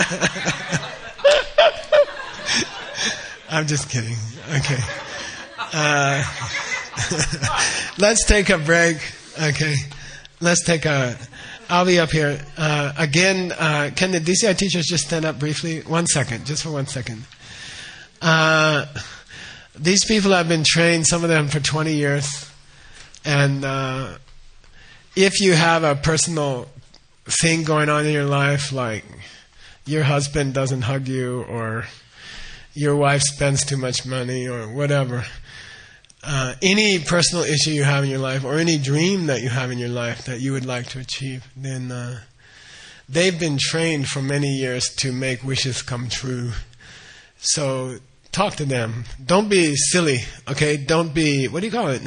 I'm just kidding. Okay. Uh, let's take a break. Okay. Let's take a... I'll be up here. Uh, again, uh, can the D C I teachers just stand up briefly? One second. Just for one second. Uh, these people have been trained, some of them for twenty years. And uh, if you have a personal thing going on in your life, like your husband doesn't hug you, or your wife spends too much money, or whatever, uh, any personal issue you have in your life, or any dream that you have in your life that you would like to achieve, then uh, they've been trained for many years to make wishes come true. So talk to them. Don't be silly, okay? Don't be, what do you call it?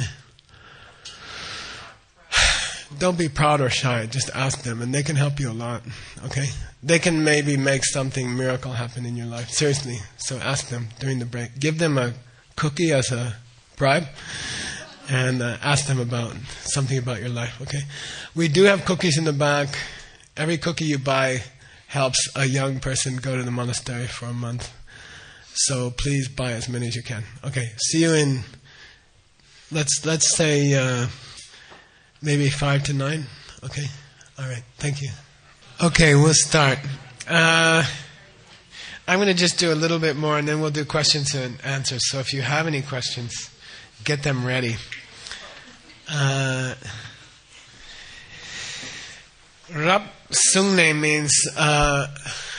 Don't be proud or shy. Just ask them, and they can help you a lot, okay? They can maybe make something, miracle happen in your life. Seriously. So ask them during the break. Give them a cookie as a bribe, and uh, ask them about something about your life, okay? We do have cookies in the back. Every cookie you buy helps a young person go to the monastery for a month. So please buy as many as you can. Okay, see you in, let's let's say uh, maybe five to nine. Okay, all right, thank you. Okay, we'll start. Uh, I'm going to just do a little bit more, and then we'll do questions and answers. So if you have any questions, get them ready. Uh, Rab Sungne means... Uh,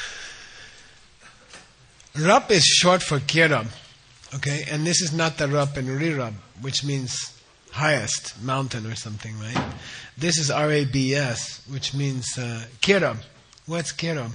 Rup is short for Kirab, okay? And this is not the Rup and Rirab, which means highest, mountain or something, right? This is R A B S, which means uh, Kirab. What's Kirab?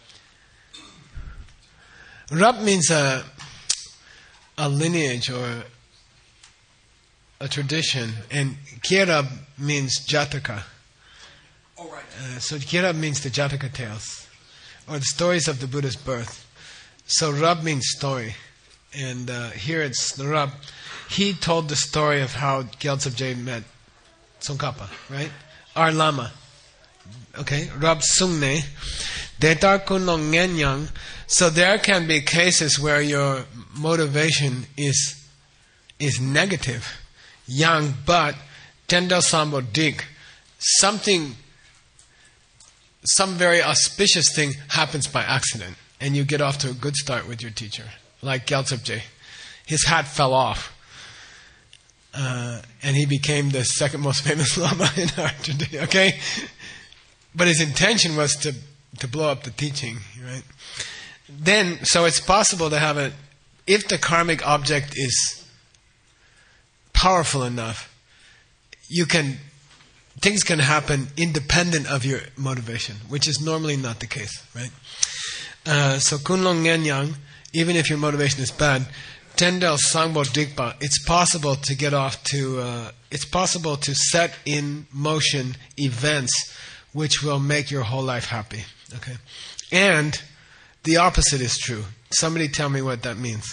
Rup means a, a lineage or a tradition, and Kirab means Jataka. Oh, right. Uh, so Kirab means the Jataka tales, or the stories of the Buddha's birth. So Rab means story, and uh, here it's the Rab. He told the story of how Gyaltsab Je met Tsongkhapa, right? Our Lama, okay? Rab Sungne, Detar Kunong Ngenyang. So there can be cases where your motivation is is negative, yang, but Tendel Sambo Dik, something, some very auspicious thing happens by accident. And you get off to a good start with your teacher. Like Gyaltsab Je. His hat fell off. Uh, and he became the second most famous Lama in our tradition. Okay? But his intention was to, to blow up the teaching. Right? Then, so it's possible to have a... If the karmic object is powerful enough, you can... Things can happen independent of your motivation, which is normally not the case. Right? Uh, so Kunlong Ngenyang, even if your motivation is bad, Tendel Sangbo Dikpa, it's possible to get off to, uh, it's possible to set in motion events which will make your whole life happy. Okay, and the opposite is true. Somebody tell me what that means.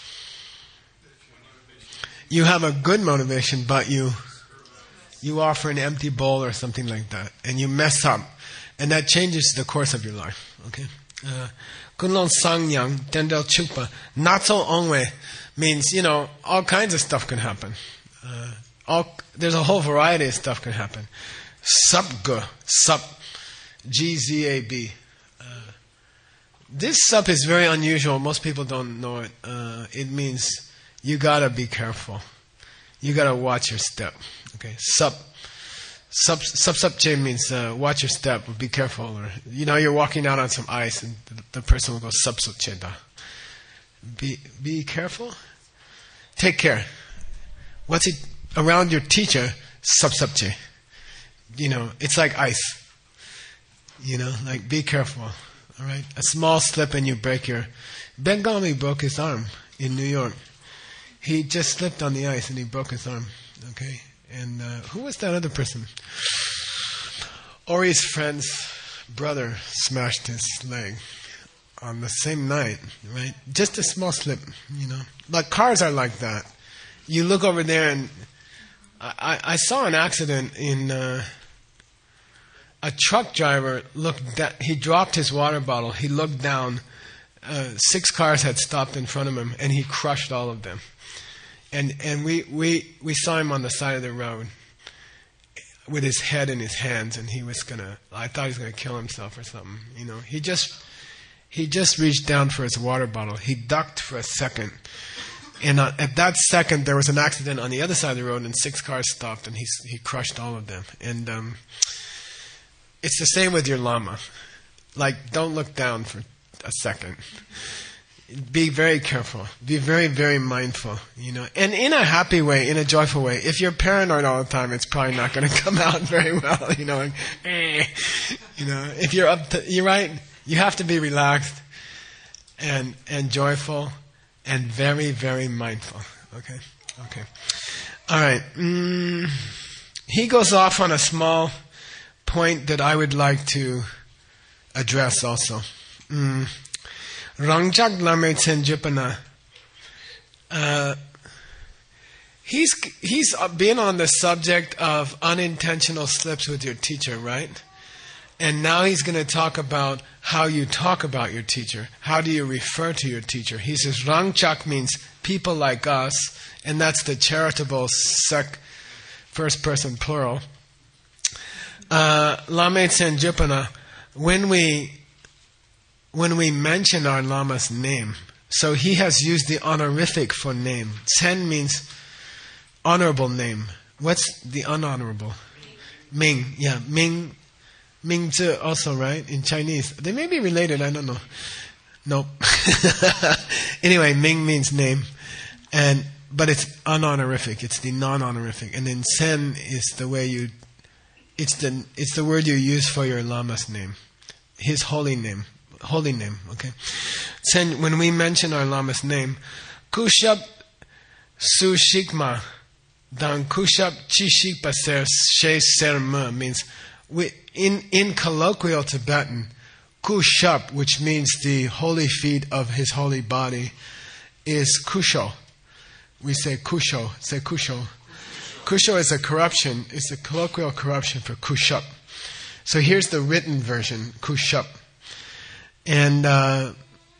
You have a good motivation, but you you offer an empty bowl or something like that, and you mess up, and that changes the course of your life. Okay. Uh, Kunlong Sangyang, Dendel Chupa. Natso Ongwe means, you know, all kinds of stuff can happen. Uh, all, there's a whole variety of stuff can happen. Supga, sup, G Z A B. Uh, this sup is very unusual. Most people don't know it. Uh, it means you gotta be careful. You gotta watch your step. Okay, sup. Sup, sup, sup, che means uh, watch your step, be careful. Or, you know, you're walking out on some ice and the, the person will go sup, sup, che da. Be, be careful. Take care. What's it around your teacher? Sup, sup, che. You know, it's like ice. You know, like be careful. All right, a small slip and you break your. Bengali broke his arm in New York. He just slipped on the ice and he broke his arm. Okay. And uh, who was that other person? Ori's friend's brother smashed his leg on the same night, right? Just a small slip, you know. But cars are like that. You look over there and I, I saw an accident in uh, a truck driver looked da- he dropped his water bottle. He looked down. Uh, six cars had stopped in front of him and he crushed all of them. And and we, we, we saw him on the side of the road with his head in his hands, and he was gonna. I thought he was gonna kill himself or something. You know, he just he just reached down for his water bottle. He ducked for a second, and uh, at that second there was an accident on the other side of the road, and six cars stopped, and he he crushed all of them. And um, it's the same with your lama. Like, don't look down for a second. Be very careful. Be very, very mindful, you know. And in a happy way, in a joyful way. If you're paranoid all the time, it's probably not going to come out very well, you know. Like, eh. You know, if you're up to, you're right. You have to be relaxed and and joyful and very, very mindful. Okay, okay. All right. Mm, he goes off on a small point that I would like to address also. Mm. Rangchak Lame Tsenjipana. Uh, he's he's been on the subject of unintentional slips with your teacher, right? And now he's going to talk about how you talk about your teacher. How do you refer to your teacher? He says Rangchak means people like us, and that's the charitable sec, first person plural. Uh, Lame Tsenjipana. When we When we mention our Lama's name, so he has used the honorific for name. Tsen means honorable name. What's the unhonorable? Ming. Yeah, Ming. Ming Zhi also, right? In Chinese. They may be related, I don't know. Nope. Anyway, Ming means name. and But it's unhonorific. It's the non-honorific. And then Tsen is the way you... It's the, it's the word you use for your Lama's name. His holy name. Holy name, okay. Sen, when we mention our Lama's name, Kushab Sushikma Dan Kushab Chishikpa Ser She Serma means we, in, in colloquial Tibetan, Kushab, which means the holy feet of his holy body, is Kusho. We say Kusho, say Kusho. Kusho is a corruption, it's a colloquial corruption for Kushab. So here's the written version, Kushab. And uh,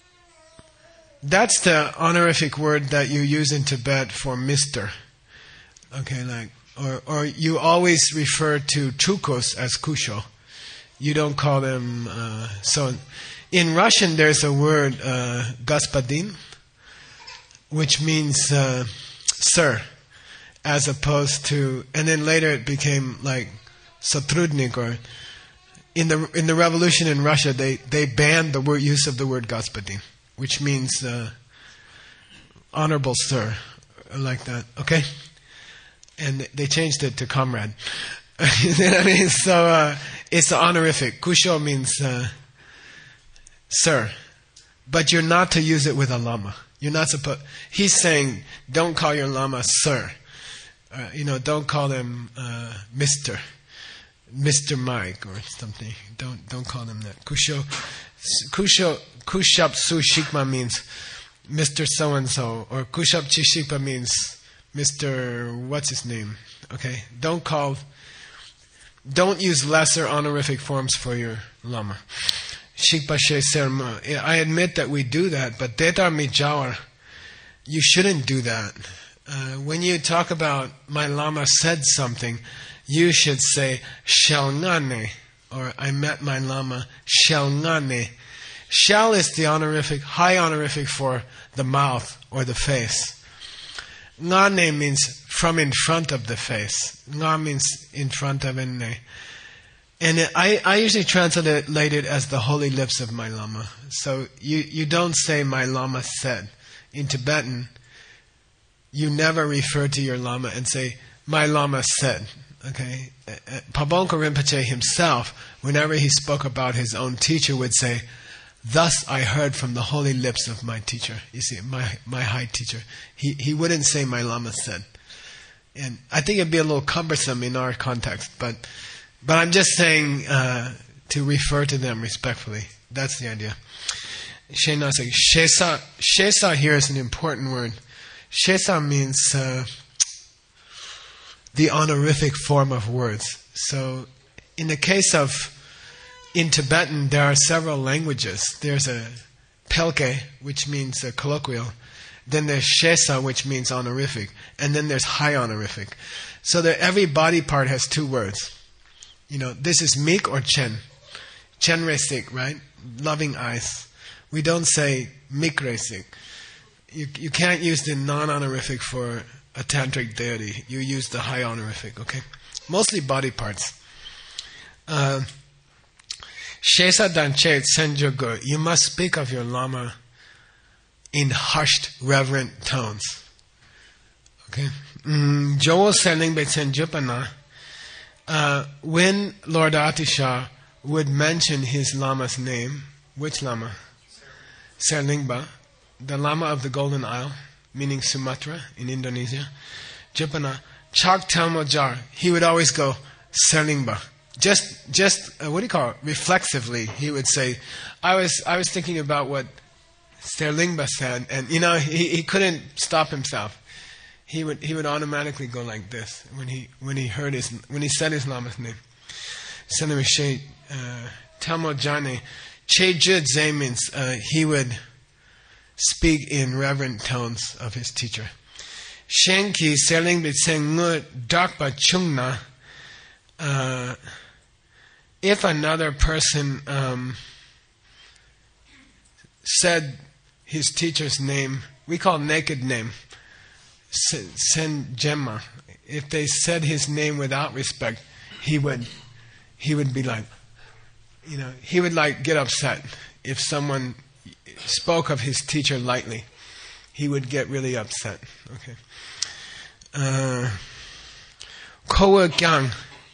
that's the honorific word that you use in Tibet for Mister. Okay, like, or or you always refer to chukos as kusho. You don't call them. Uh, so, in Russian, there's a word uh, господин, which means uh, sir, as opposed to, and then later it became like sotrudnik or. In the in the revolution in Russia, they, they banned the word use of the word господин, which means uh, honorable sir, like that. Okay, and they changed it to comrade. You know what I mean? So uh, it's honorific. Kusho means uh, sir, but you're not to use it with a lama. You're not supposed. He's saying, don't call your lama sir. Uh, you know, don't call them uh, Mister Mister Mike or something. Don't don't call them that. Kusho, Kusho, Kushab Sushikma means Mister So and So, or Kushab Chishikpa means Mister What's his name? Okay, don't call. Don't use lesser honorific forms for your lama. Shikpa she serma. I admit that we do that, but Detar mi jawar, you shouldn't do that. Uh, when you talk about my Lama said something, you should say Shelngane, or I met my Lama Shelngane. Shel is the honorific, high honorific for the mouth or the face. Ngane means from in front of the face. Nga means in front of enne. And it, I, I usually translate it as the holy lips of my Lama. So you, you don't say my Lama said. In Tibetan, you never refer to your Lama and say, my Lama said. Okay? Pabongka Rinpoche himself, whenever he spoke about his own teacher, would say, thus I heard from the holy lips of my teacher. You see, my my high teacher. He he wouldn't say my Lama said. And I think it'd be a little cumbersome in our context, but but I'm just saying uh, to refer to them respectfully. That's the idea. Shena says, Shesa, Shesa here is an important word. Shesa means uh, the honorific form of words. So in the case of, in Tibetan, there are several languages. There's a Pelke, which means uh, colloquial. Then there's Shesa, which means honorific. And then there's high honorific. So that every body part has two words. You know, this is Mik or Chen. Chen Resik, right? Loving eyes. We don't say Mik Resik. You, you can't use the non-honorific for a tantric deity. You use the high honorific, okay? Mostly body parts. Uh, Shesa Danche Senjogo, you must speak of your Lama in hushed, reverent tones. Okay? Jowo Serling Betsen Jupana, when Lord Atisha would mention his Lama's name, which Lama? Serlingba, the Lama of the Golden Isle, meaning Sumatra in Indonesia. Jupana, Chak Talmojar, he would always go, Serlingba. Just, just uh, what do you call it? Reflexively, he would say, I was, I was thinking about what Serlingba said, and you know, he, he couldn't stop himself. He would, he would automatically go like this when he, when he heard his, when he said his Lama's name. Senamishe, Talmojane, Che Judze means uh, he would speak in reverent tones of his teacher. Shenki Serling Bitseng Ngut Dakpa Chungna. Uh, if another person um, said his teacher's name, we call naked name, Sen Gemma. If they said his name without respect, he would he would be like, you know, he would like get upset if someone spoke of his teacher lightly. He would get really upset. Okay. Uh, Kowa Kyang.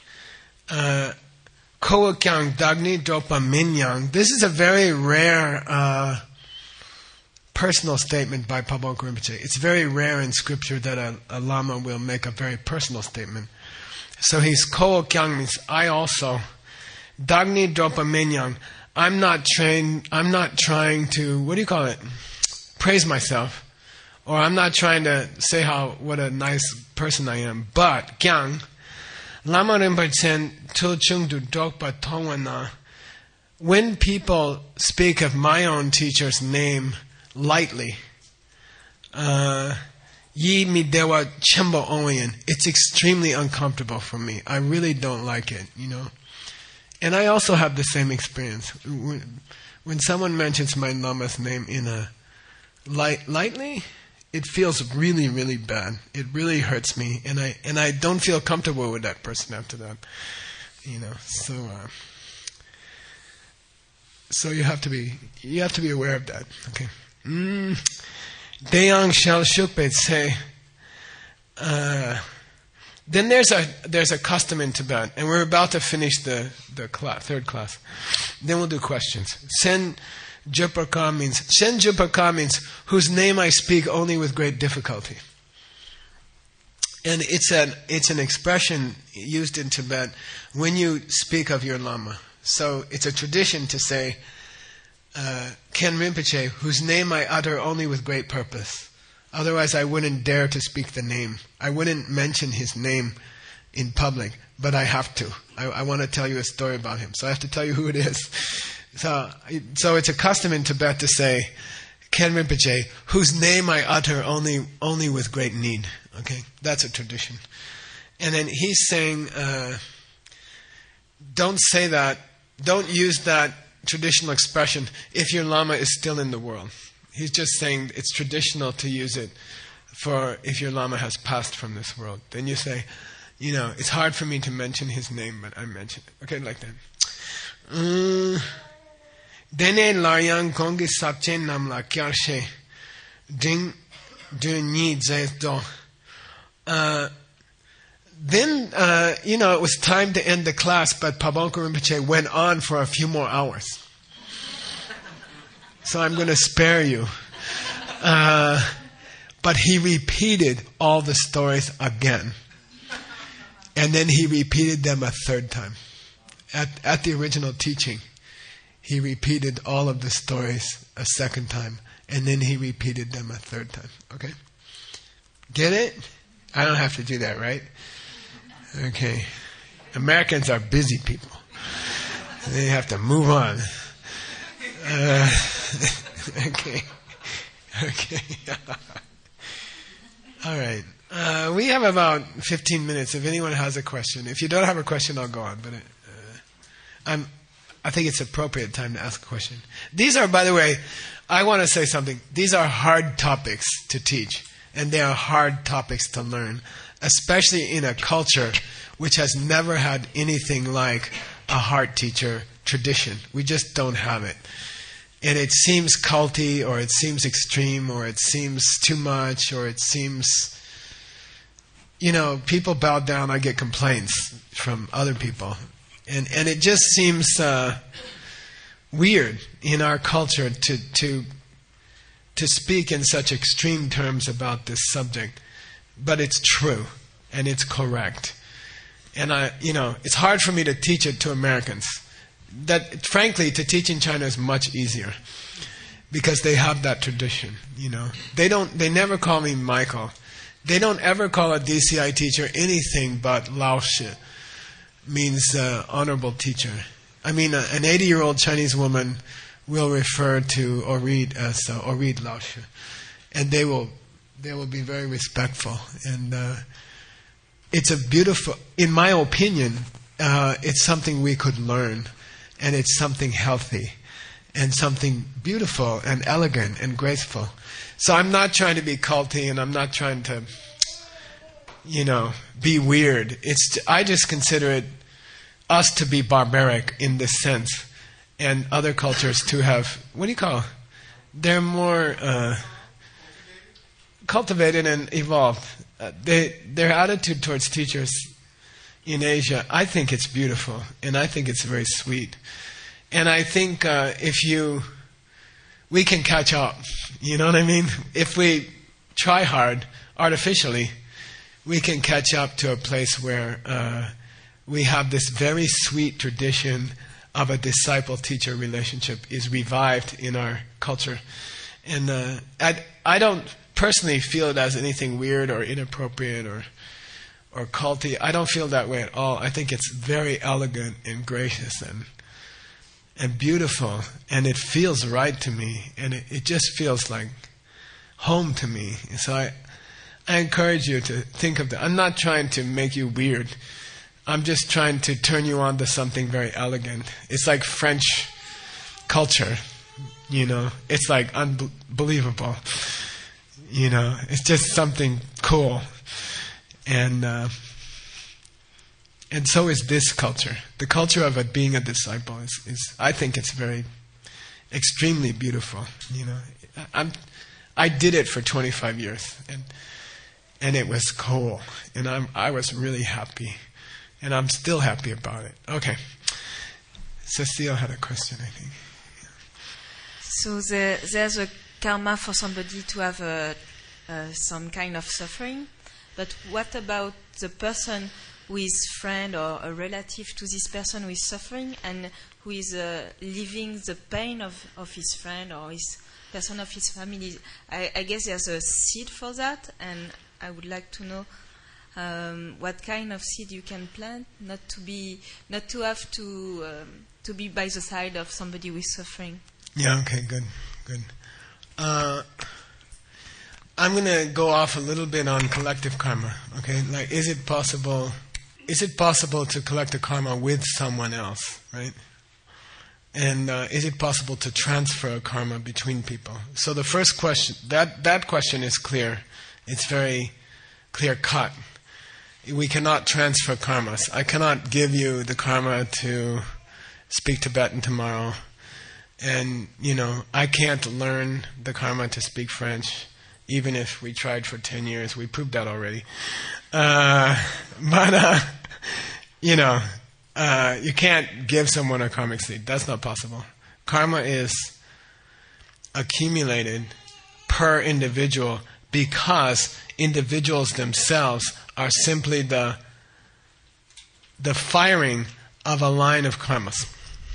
Kowa Kyang Dagni Dropa Minyang. This is a very rare uh, personal statement by Pabongka Rinpoche. It's very rare in scripture that a, a Lama will make a very personal statement. So he's Kowa Kyang means I also. Dagni Dropa Minyang. I'm not trained. I'm not trying to, what do you call it? Praise myself. Or I'm not trying to say how what a nice person I am. But Kyang, Lama Rinpoche Tulchung Du Dokpa Tongwana, when people speak of my own teacher's name lightly, uh, Yi Mi Dewa Chembo Oyen, it's extremely uncomfortable for me. I really don't like it, you know. And I also have the same experience. When, when someone mentions my Lama's name in a light, lightly, it feels really, really bad. It really hurts me, and I and I don't feel comfortable with that person after that. You know, so uh, so you have to be you have to be aware of that. Okay. Deyang Shel Shukbet say. Uh, Then there's a there's a custom in Tibet, and we're about to finish the the class, third class. Then we'll do questions. Sen Jupaka means Sen Jupaka means whose name I speak only with great difficulty. And it's an it's an expression used in Tibet when you speak of your Lama. So it's a tradition to say uh, Ken Rinpoche, whose name I utter only with great purpose. Otherwise, I wouldn't dare to speak the name. I wouldn't mention his name in public, but I have to. I, I want to tell you a story about him, so I have to tell you who it is. So, so it's a custom in Tibet to say, Ken Rinpoche, whose name I utter only only with great need. Okay, that's a tradition. And then he's saying, uh, don't say that, don't use that traditional expression if your Lama is still in the world. He's just saying it's traditional to use it for if your Lama has passed from this world. Then you say, you know, it's hard for me to mention his name, but I mention it. Okay, like that. Um, Dene Laryang Kongi Sapchen Namla Kyarshe Ding Dunyi Zezdo. Then, uh, you know, it was time to end the class, but Pabonko Rinpoche went on for a few more hours. So I'm going to spare you. Uh, but he repeated all the stories again. And then he repeated them a third time. At, at the original teaching, he repeated all of the stories a second time. And then he repeated them a third time. Okay? Get it? I don't have to do that, right? Okay. Americans are busy people. They have to move on. Uh, okay. Okay. All right. Uh, we have about fifteen minutes if anyone has a question. If you don't have a question, I'll go on. But uh, I'm, I think it's appropriate time to ask a question. These are, by the way, I want to say something. These are hard topics to teach. And they are hard topics to learn, especially in a culture which has never had anything like a heart teacher tradition. We just don't have it. And it seems culty, or it seems extreme, or it seems too much, or it seems... You know, people bow down, I get complaints from other people. And and it just seems uh, weird in our culture to to... to speak in such extreme terms about this subject, but it's true and it's correct. And I, you know, it's hard for me to teach it to Americans. That, frankly, to teach in China is much easier because they have that tradition. You know, they don't, they never call me Michael. They don't ever call a D C I teacher anything but Lao Shi, means uh, honorable teacher. I mean, uh, an eighty-year-old Chinese woman will refer to Orid as uh, Orid Lao Shi, and they will they will be very respectful. And uh, it's a beautiful, in my opinion, uh, it's something we could learn, and it's something healthy, and something beautiful and elegant and graceful. So I'm not trying to be culty, and I'm not trying to, you know, be weird. It's I just consider it us to be barbaric in this sense. And other cultures to have, what do you call it? They're more uh, cultivated and evolved. Uh, they, their attitude towards teachers in Asia, I think it's beautiful. And I think it's very sweet. And I think uh, if you, we can catch up. You know what I mean? If we try hard, artificially, we can catch up to a place where uh, we have this very sweet tradition of a disciple-teacher relationship is revived in our culture. And uh, I, I don't personally feel it as anything weird or inappropriate or or culty. I don't feel that way at all. I think it's very elegant and gracious and and beautiful, and it feels right to me, and it, it just feels like home to me. So I, I encourage you to think of that. I'm not trying to make you weird. I'm just trying to turn you on to something very elegant. It's like French culture, you know. It's like unbelievable, you know. It's just something cool, and uh, and so is this culture. The culture of a, being a disciple is, is, I think, it's very, extremely beautiful. You know, I'm, I did it for twenty-five years, and and it was cool, and I'm, I was really happy. And I'm still happy about it. Okay. Cecile had a question, I think. So there, there's a karma for somebody to have a, uh, some kind of suffering. But what about the person who is friend or a relative to this person who is suffering and who is uh, living the pain of, of his friend or his person of his family? I, I guess there's a seed for that, and I would like to know Um, what kind of seed you can plant, not to be, not to have to um, to be by the side of somebody who is suffering. Yeah, okay, good, good. Uh, I'm going to go off a little bit on collective karma, okay? Like, is it possible, is it possible to collect a karma with someone else, right? And uh, is it possible to transfer a karma between people? So the first question, that, that question is clear. It's very clear-cut. We cannot transfer karmas. I cannot give you the karma to speak Tibetan tomorrow. And, you know, I can't learn the karma to speak French, even if we tried for ten years. We proved that already. Uh, but, uh, you know, uh, you can't give someone a karmic seed. That's not possible. Karma is accumulated per individual because individuals themselves are simply the, the firing of a line of karmas.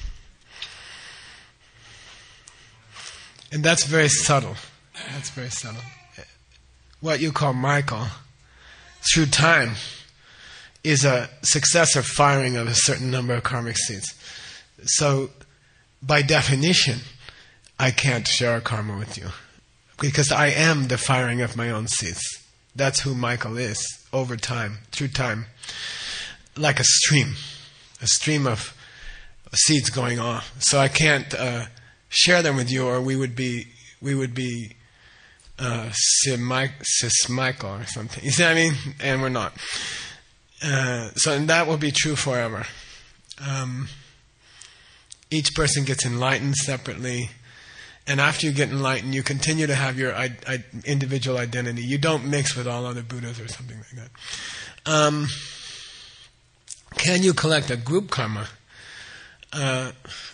And that's very subtle. That's very subtle. What you call Michael, through time, is a successive firing of a certain number of karmic seeds. So, by definition, I can't share a karma with you. Because I am the firing of my own seeds. That's who Michael is, over time, through time. Like a stream. A stream of seeds going off. So I can't uh, share them with you, or we would be we would be uh, cis-Michael or something. You see what I mean? And we're not. Uh, so and that will be true forever. Um, each person gets enlightened separately. And after you get enlightened, you continue to have your I- I- individual identity. You don't mix with all other Buddhas or something like that. Um, can you collect a group karma? Uh,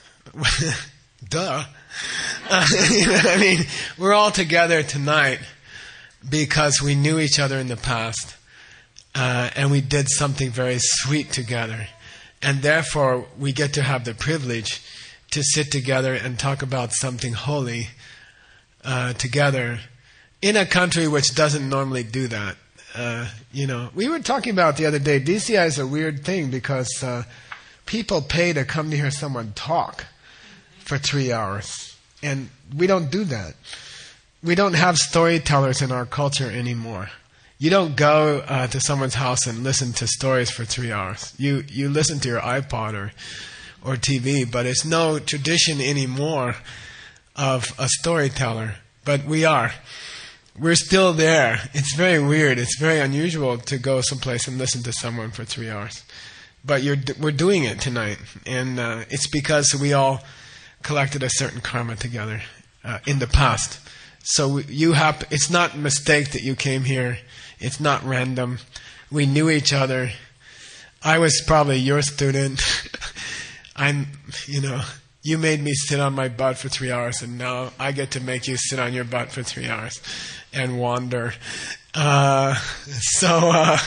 duh. Uh, you know what I mean? We're all together tonight because we knew each other in the past, uh, and we did something very sweet together. And therefore, we get to have the privilege to sit together and talk about something holy uh, together in a country which doesn't normally do that. Uh, you know, we were talking about the other day, D C I is a weird thing because uh, people pay to come to hear someone talk for three hours. And we don't do that. We don't have storytellers in our culture anymore. You don't go uh, to someone's house and listen to stories for three hours. You you listen to your iPod or or T V, but it's no tradition anymore of a storyteller. But we are. We're still there. It's very weird. It's very unusual to go someplace and listen to someone for three hours. But you're, we're doing it tonight. And uh, it's because we all collected a certain karma together uh, in the past. So you have, it's not a mistake that you came here. It's not random. We knew each other. I was probably your student. I'm, you know, you made me sit on my butt for three hours, and now I get to make you sit on your butt for three hours and wander. Uh, so, uh,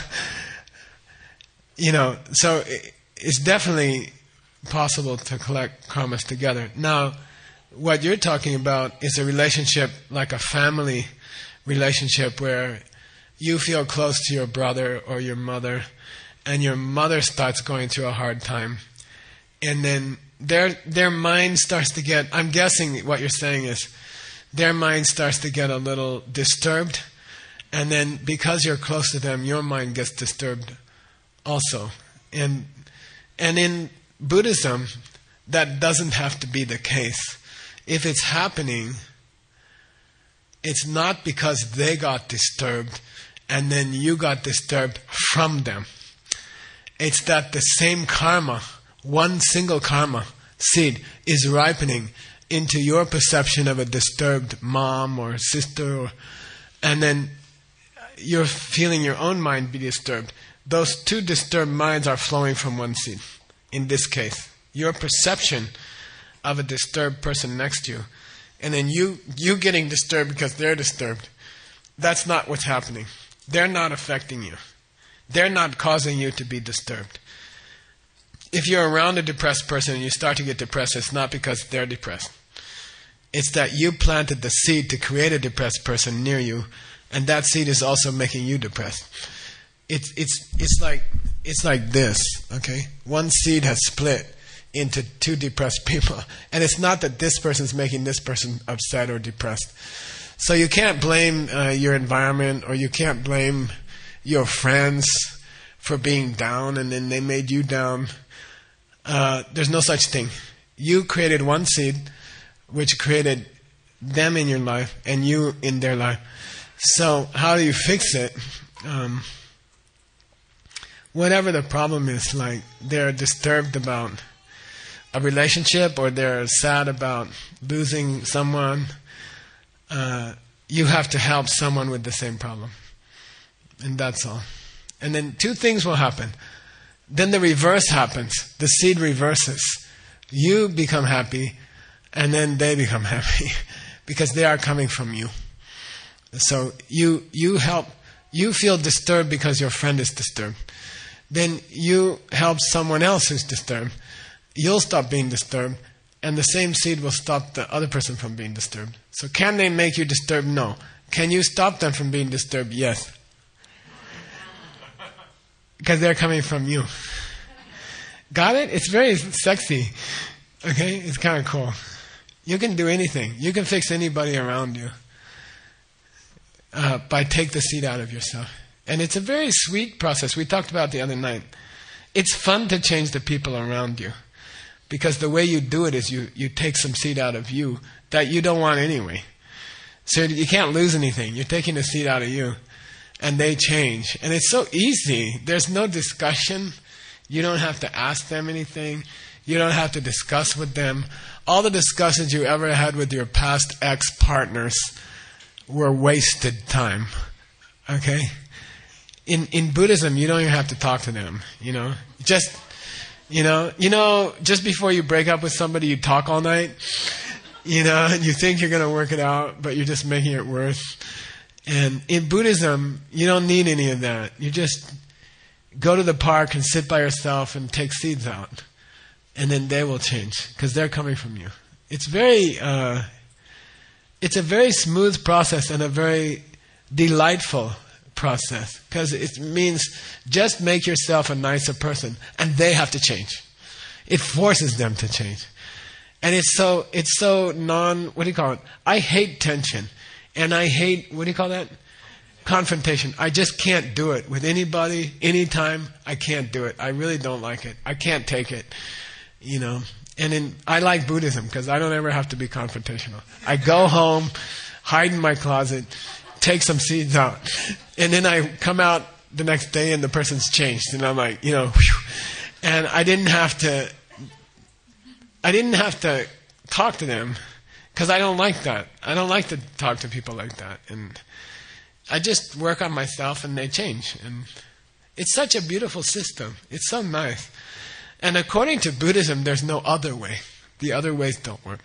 you know, so it's definitely possible to collect karmas together. Now, what you're talking about is a relationship like a family relationship where you feel close to your brother or your mother, and your mother starts going through a hard time. And then their their mind starts to get, I'm guessing what you're saying is, their mind starts to get a little disturbed. And then because you're close to them, your mind gets disturbed also. And and in Buddhism, that doesn't have to be the case. If it's happening, it's not because they got disturbed and then you got disturbed from them. It's that the same karma, one single karma seed, is ripening into your perception of a disturbed mom or sister, or, and then you're feeling your own mind be disturbed. Those two disturbed minds are flowing from one seed. In this case, your perception of a disturbed person next to you, and then you you getting disturbed because they're disturbed. That's not what's happening. They're not affecting you. They're not causing you to be disturbed. If you're around a depressed person and you start to get depressed, it's not because they're depressed. It's that you planted the seed to create a depressed person near you, and that seed is also making you depressed. It's it's it's like it's like this, okay? One seed has split into two depressed people. And it's not that this person's making this person upset or depressed. So you can't blame uh, your environment, or you can't blame your friends for being down and then they made you down. Uh, there's no such thing. You created one seed which created them in your life and you in their life. So how do you fix it? Um, whatever the problem is, like they're disturbed about a relationship or they're sad about losing someone, uh, you have to help someone with the same problem. And that's all. And then two things will happen. Then the reverse happens. The seed reverses. You become happy, and then they become happy because they are coming from you. So you you help. You feel disturbed because your friend is disturbed. Then you help someone else who's disturbed. You'll stop being disturbed, and the same seed will stop the other person from being disturbed. So can they make you disturbed? No. Can you stop them from being disturbed? Yes. Because they're coming from you. Got it? It's very sexy. Okay? It's kind of cool. You can do anything. You can fix anybody around you uh, by take the seed out of yourself. And it's a very sweet process. We talked about it the other night. It's fun to change the people around you. Because the way you do it is you, you take some seed out of you that you don't want anyway. So you can't lose anything. You're taking the seed out of you. And they change. And it's so easy. There's no discussion. You don't have to ask them anything. You don't have to discuss with them. All the discussions you ever had with your past ex-partners were wasted time. Okay? In in Buddhism, you don't even have to talk to them. You know? Just, you know, you know, just before you break up with somebody, you talk all night. You know, and you think you're going to work it out, but you're just making it worse. And in Buddhism, you don't need any of that. You just go to the park and sit by yourself and take seeds out. And then they will change, because they're coming from you. It's very, uh, it's a very smooth process and a very delightful process. Because it means just make yourself a nicer person, and they have to change. It forces them to change. And it's so, it's so non, what do you call it? I hate tension. And I hate, what do you call that? Confrontation. I just can't do it with anybody, anytime. I can't do it. I really don't like it. I can't take it. You know. And in, I like Buddhism because I don't ever have to be confrontational. I go home, hide in my closet, take some seeds out. And then I come out the next day and the person's changed. And I'm like, you know, whew. And I didn't have to, I didn't have to talk to them. Because I don't like that. I don't like to talk to people like that. And I just work on myself and they change. And it's such a beautiful system. It's so nice. And according to Buddhism, there's no other way. The other ways don't work.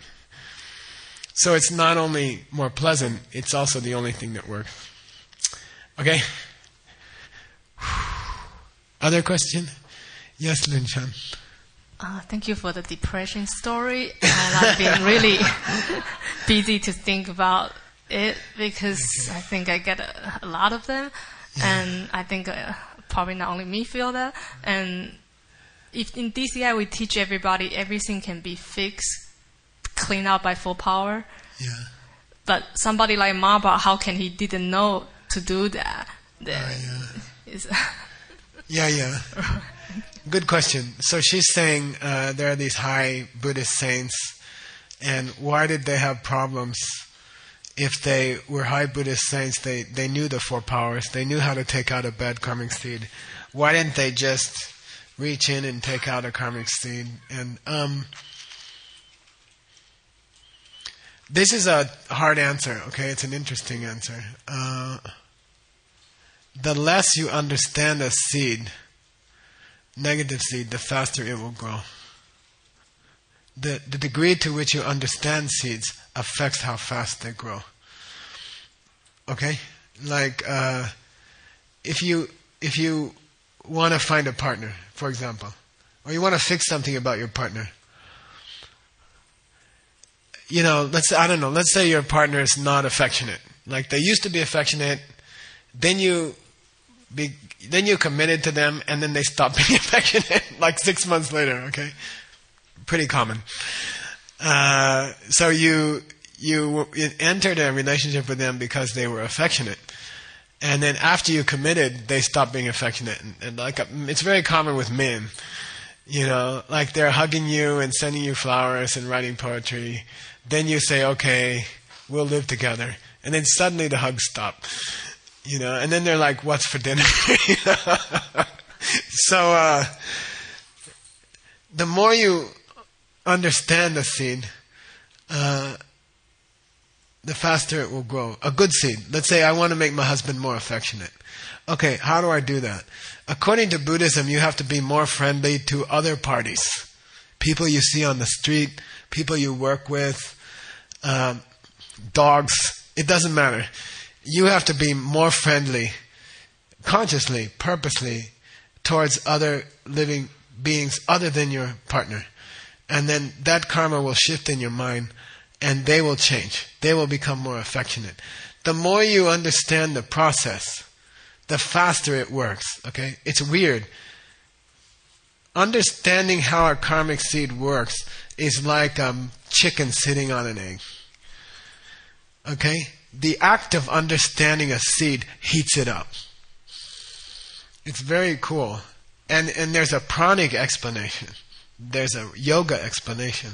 So it's not only more pleasant, it's also the only thing that works. Okay? Other question? Yes, Lin Chan. Uh, thank you for the depression story. And I've been really busy to think about it because I think I get a, a lot of them. Yeah. And I think uh, probably not only me feel that. And if in D C I we teach everybody everything can be fixed, cleaned out by full power. Yeah. But somebody like Maba, how can he didn't know to do that? Then uh, yeah. Is yeah, yeah. Good question. So she's saying uh, there are these high Buddhist saints, and why did they have problems? If they were high Buddhist saints, they, they knew the four powers. They knew how to take out a bad karmic seed. Why didn't they just reach in and take out a karmic seed? And um, this is a hard answer, okay? It's an interesting answer. Uh, the less you understand a seed, negative seed, the faster it will grow. The, the degree to which you understand seeds affects how fast they grow. Okay? Like, uh, if you if you want to find a partner, for example, or you want to fix something about your partner, you know, let's I don't know, let's say your partner is not affectionate. Like they used to be affectionate, then you be, then you committed to them, and then they stopped being affectionate, like six months later, okay? pretty common. Uh, so you you entered a relationship with them because they were affectionate, and then after you committed, they stopped being affectionate. And, and like it's very common with men, you know, like they're hugging you and sending you flowers and writing poetry. Then you say, "Okay, we'll live together," and then suddenly the hugs stop, you know, and then they're like, "What's for dinner?" You know? So uh, the more you understand the seed, uh, the faster it will grow. A good seed. Let's say I want to make my husband more affectionate. Okay, how do I do that? According to Buddhism, you have to be more friendly to other parties. People you see on the street, people you work with, um, dogs, it doesn't matter. You have to be more friendly, consciously, purposely, towards other living beings other than your partner. And then that karma will shift in your mind, and they will change. They will become more affectionate. The more you understand the process, the faster it works. Okay? It's weird. Understanding how a karmic seed works is like a um, chicken sitting on an egg. Okay? The act of understanding a seed heats it up. It's very cool. And and there's a pranic explanation. There's a yoga explanation.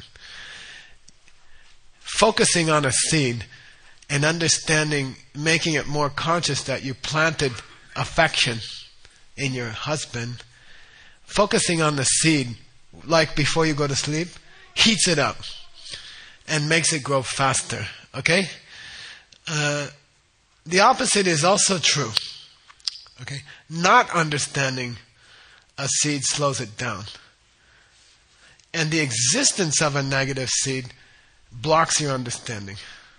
Focusing on a seed and understanding, making it more conscious that you planted affection in your husband, focusing on the seed, like before you go to sleep, heats it up and makes it grow faster. Okay? Uh, the opposite is also true. Okay? Not understanding a seed slows it down. And the existence of a negative seed blocks your understanding.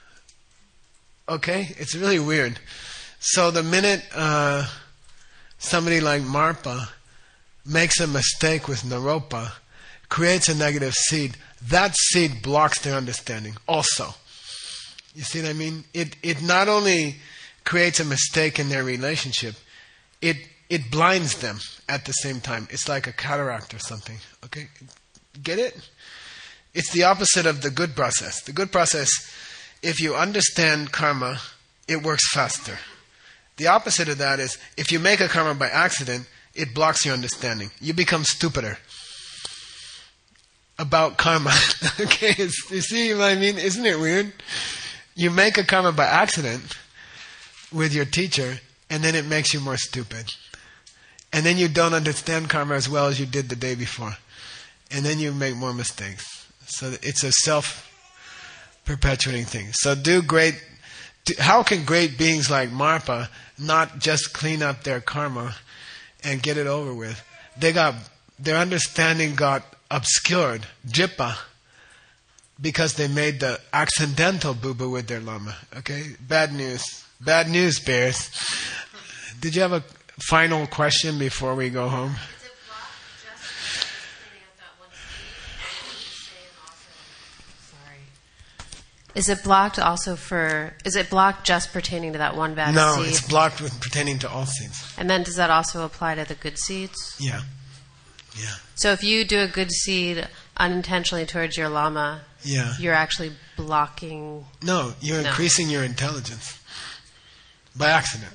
Okay? It's really weird. So the minute uh, somebody like Marpa makes a mistake with Naropa, creates a negative seed, that seed blocks their understanding also. You see what I mean? It it not only creates a mistake in their relationship, it it blinds them at the same time. It's like a cataract or something. Okay? Get it? It's the opposite of the good process. The good process, if you understand karma, it works faster. The opposite of that is, if you make a karma by accident, it blocks your understanding. You become stupider about karma. Okay, it's, you see what I mean? Isn't it weird? You make a karma by accident with your teacher, and then it makes you more stupid. And then you don't understand karma as well as you did the day before. And then you make more mistakes. So it's a self-perpetuating thing. So do great... Do, how can great beings like Marpa not just clean up their karma and get it over with? They got... Their understanding got obscured, jippa, because they made the accidental boo-boo with their lama. Okay? Bad news. Bad news, bears. Did you have a final question before we go home? Is it blocked also for, is it blocked just pertaining to that one bad no, seed? No, it's blocked with pertaining to all seeds. And then does that also apply to the good seeds? Yeah. Yeah. So if you do a good seed unintentionally towards your lama, yeah. you're actually blocking... No, you're no. increasing your intelligence. By accident.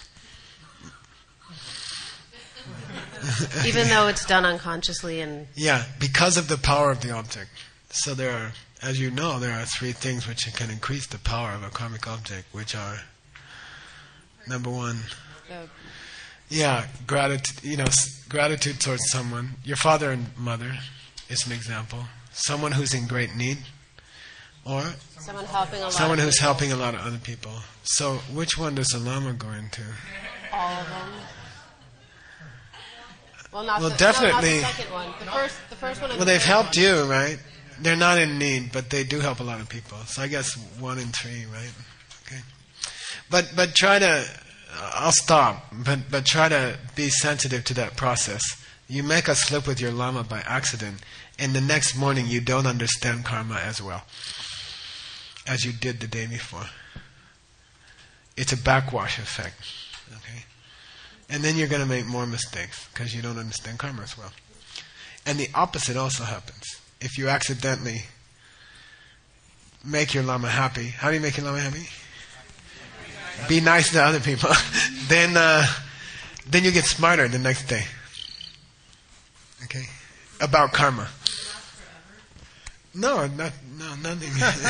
Even though it's done unconsciously and... Yeah, because of the power of the object. So there are... As you know, there are three things which can increase the power of a karmic object, which are, number one, uh, yeah, gratitude. You know, gratitude towards someone. Your father and mother is an example. Someone who's in great need, or someone helping a lot. Someone of who's people. helping a lot of other people. So, which one does the lama go into? All of them. Well, not well, the, definitely. No, not the second one. The first, the first one. Well, they've helped one. you, right? They're not in need, but they do help a lot of people. So I guess one in three, right? Okay. But but try to. I'll stop. But but try to be sensitive to that process. You make a slip with your lama by accident, and the next morning you don't understand karma as well as you did the day before. It's a backwash effect. Okay. And then you're going to make more mistakes because you don't understand karma as well. And the opposite also happens. if you accidentally make your Lama happy, how do you make your Lama happy? Be nice to other people. then, uh, then you get smarter the next day. Okay, about karma. No, not no nothing.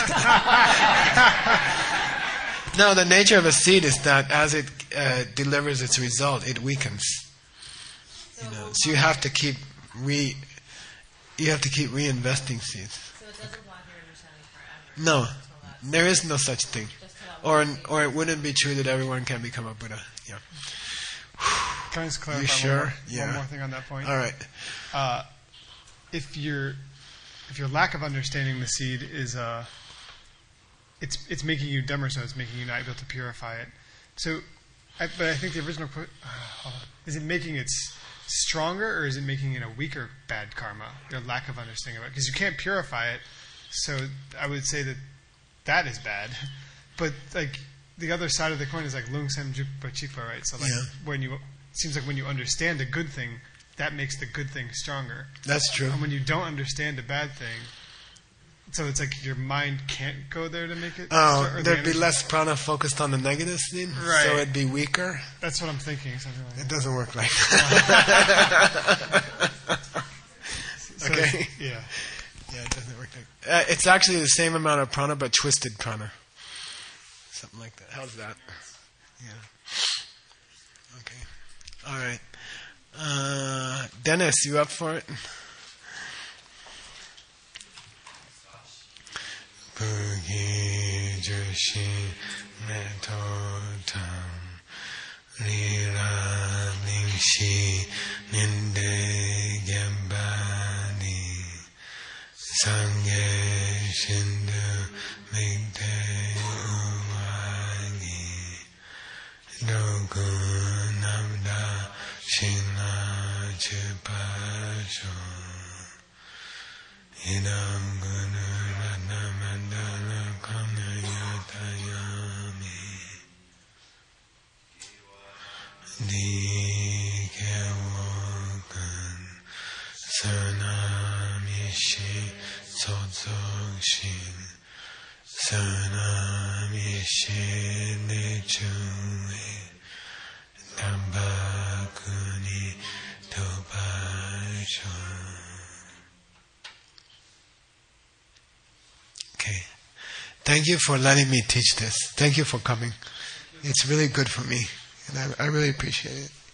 No, the nature of a seed is that as it uh, delivers its result, it weakens. You know, so you have to keep re, you have to keep reinvesting seeds. So it doesn't block your understanding forever. No, there is no such thing, or or it wouldn't be true that everyone can become a Buddha. Yeah. Can I just clarify You sure? one, more, Yeah. one more thing on that point? All right. Uh, if your if your lack of understanding the seed is uh, it's it's making you dumber, so it's making you not able to purify it. So, I, but I think the original qu- uh, is it making it s- stronger or is it making it a weaker bad karma? Your lack of understanding of it, because you can't purify it. So I would say that that is bad. But like the other side of the coin is like lung sem jupa chikpa, right? So like Yeah. when you it seems like when you understand a good thing, that makes the good thing stronger. That's true. And when you don't understand a bad thing, so it's like your mind can't go there to make it. Oh, start- or the there'd be energy- less prana focused on the negative seed, Right. so it'd be weaker. That's what I'm thinking. Something like It that. doesn't work like that. So Okay. it's- yeah. Yeah, it doesn't work like that. Uh, it's actually the same amount of prana, but twisted prana. Something like that. How's that? Yeah. Okay. All right. Uh, Dennis, you up for it? Bugi Jushi Metotam Lira Ningshi Ninde Gambani Sangye Shindu Migde Umagi Dogu Namda Shina Chipasho Idam Gunu Radhamandana Kamnayatayami Dikewokan Sanamishi Sotsokshin Sanamishi Lechui Tambakuni Tobasho. Okay. Thank you for letting me teach this. Thank you for coming. It's really good for me, and I, I really appreciate it.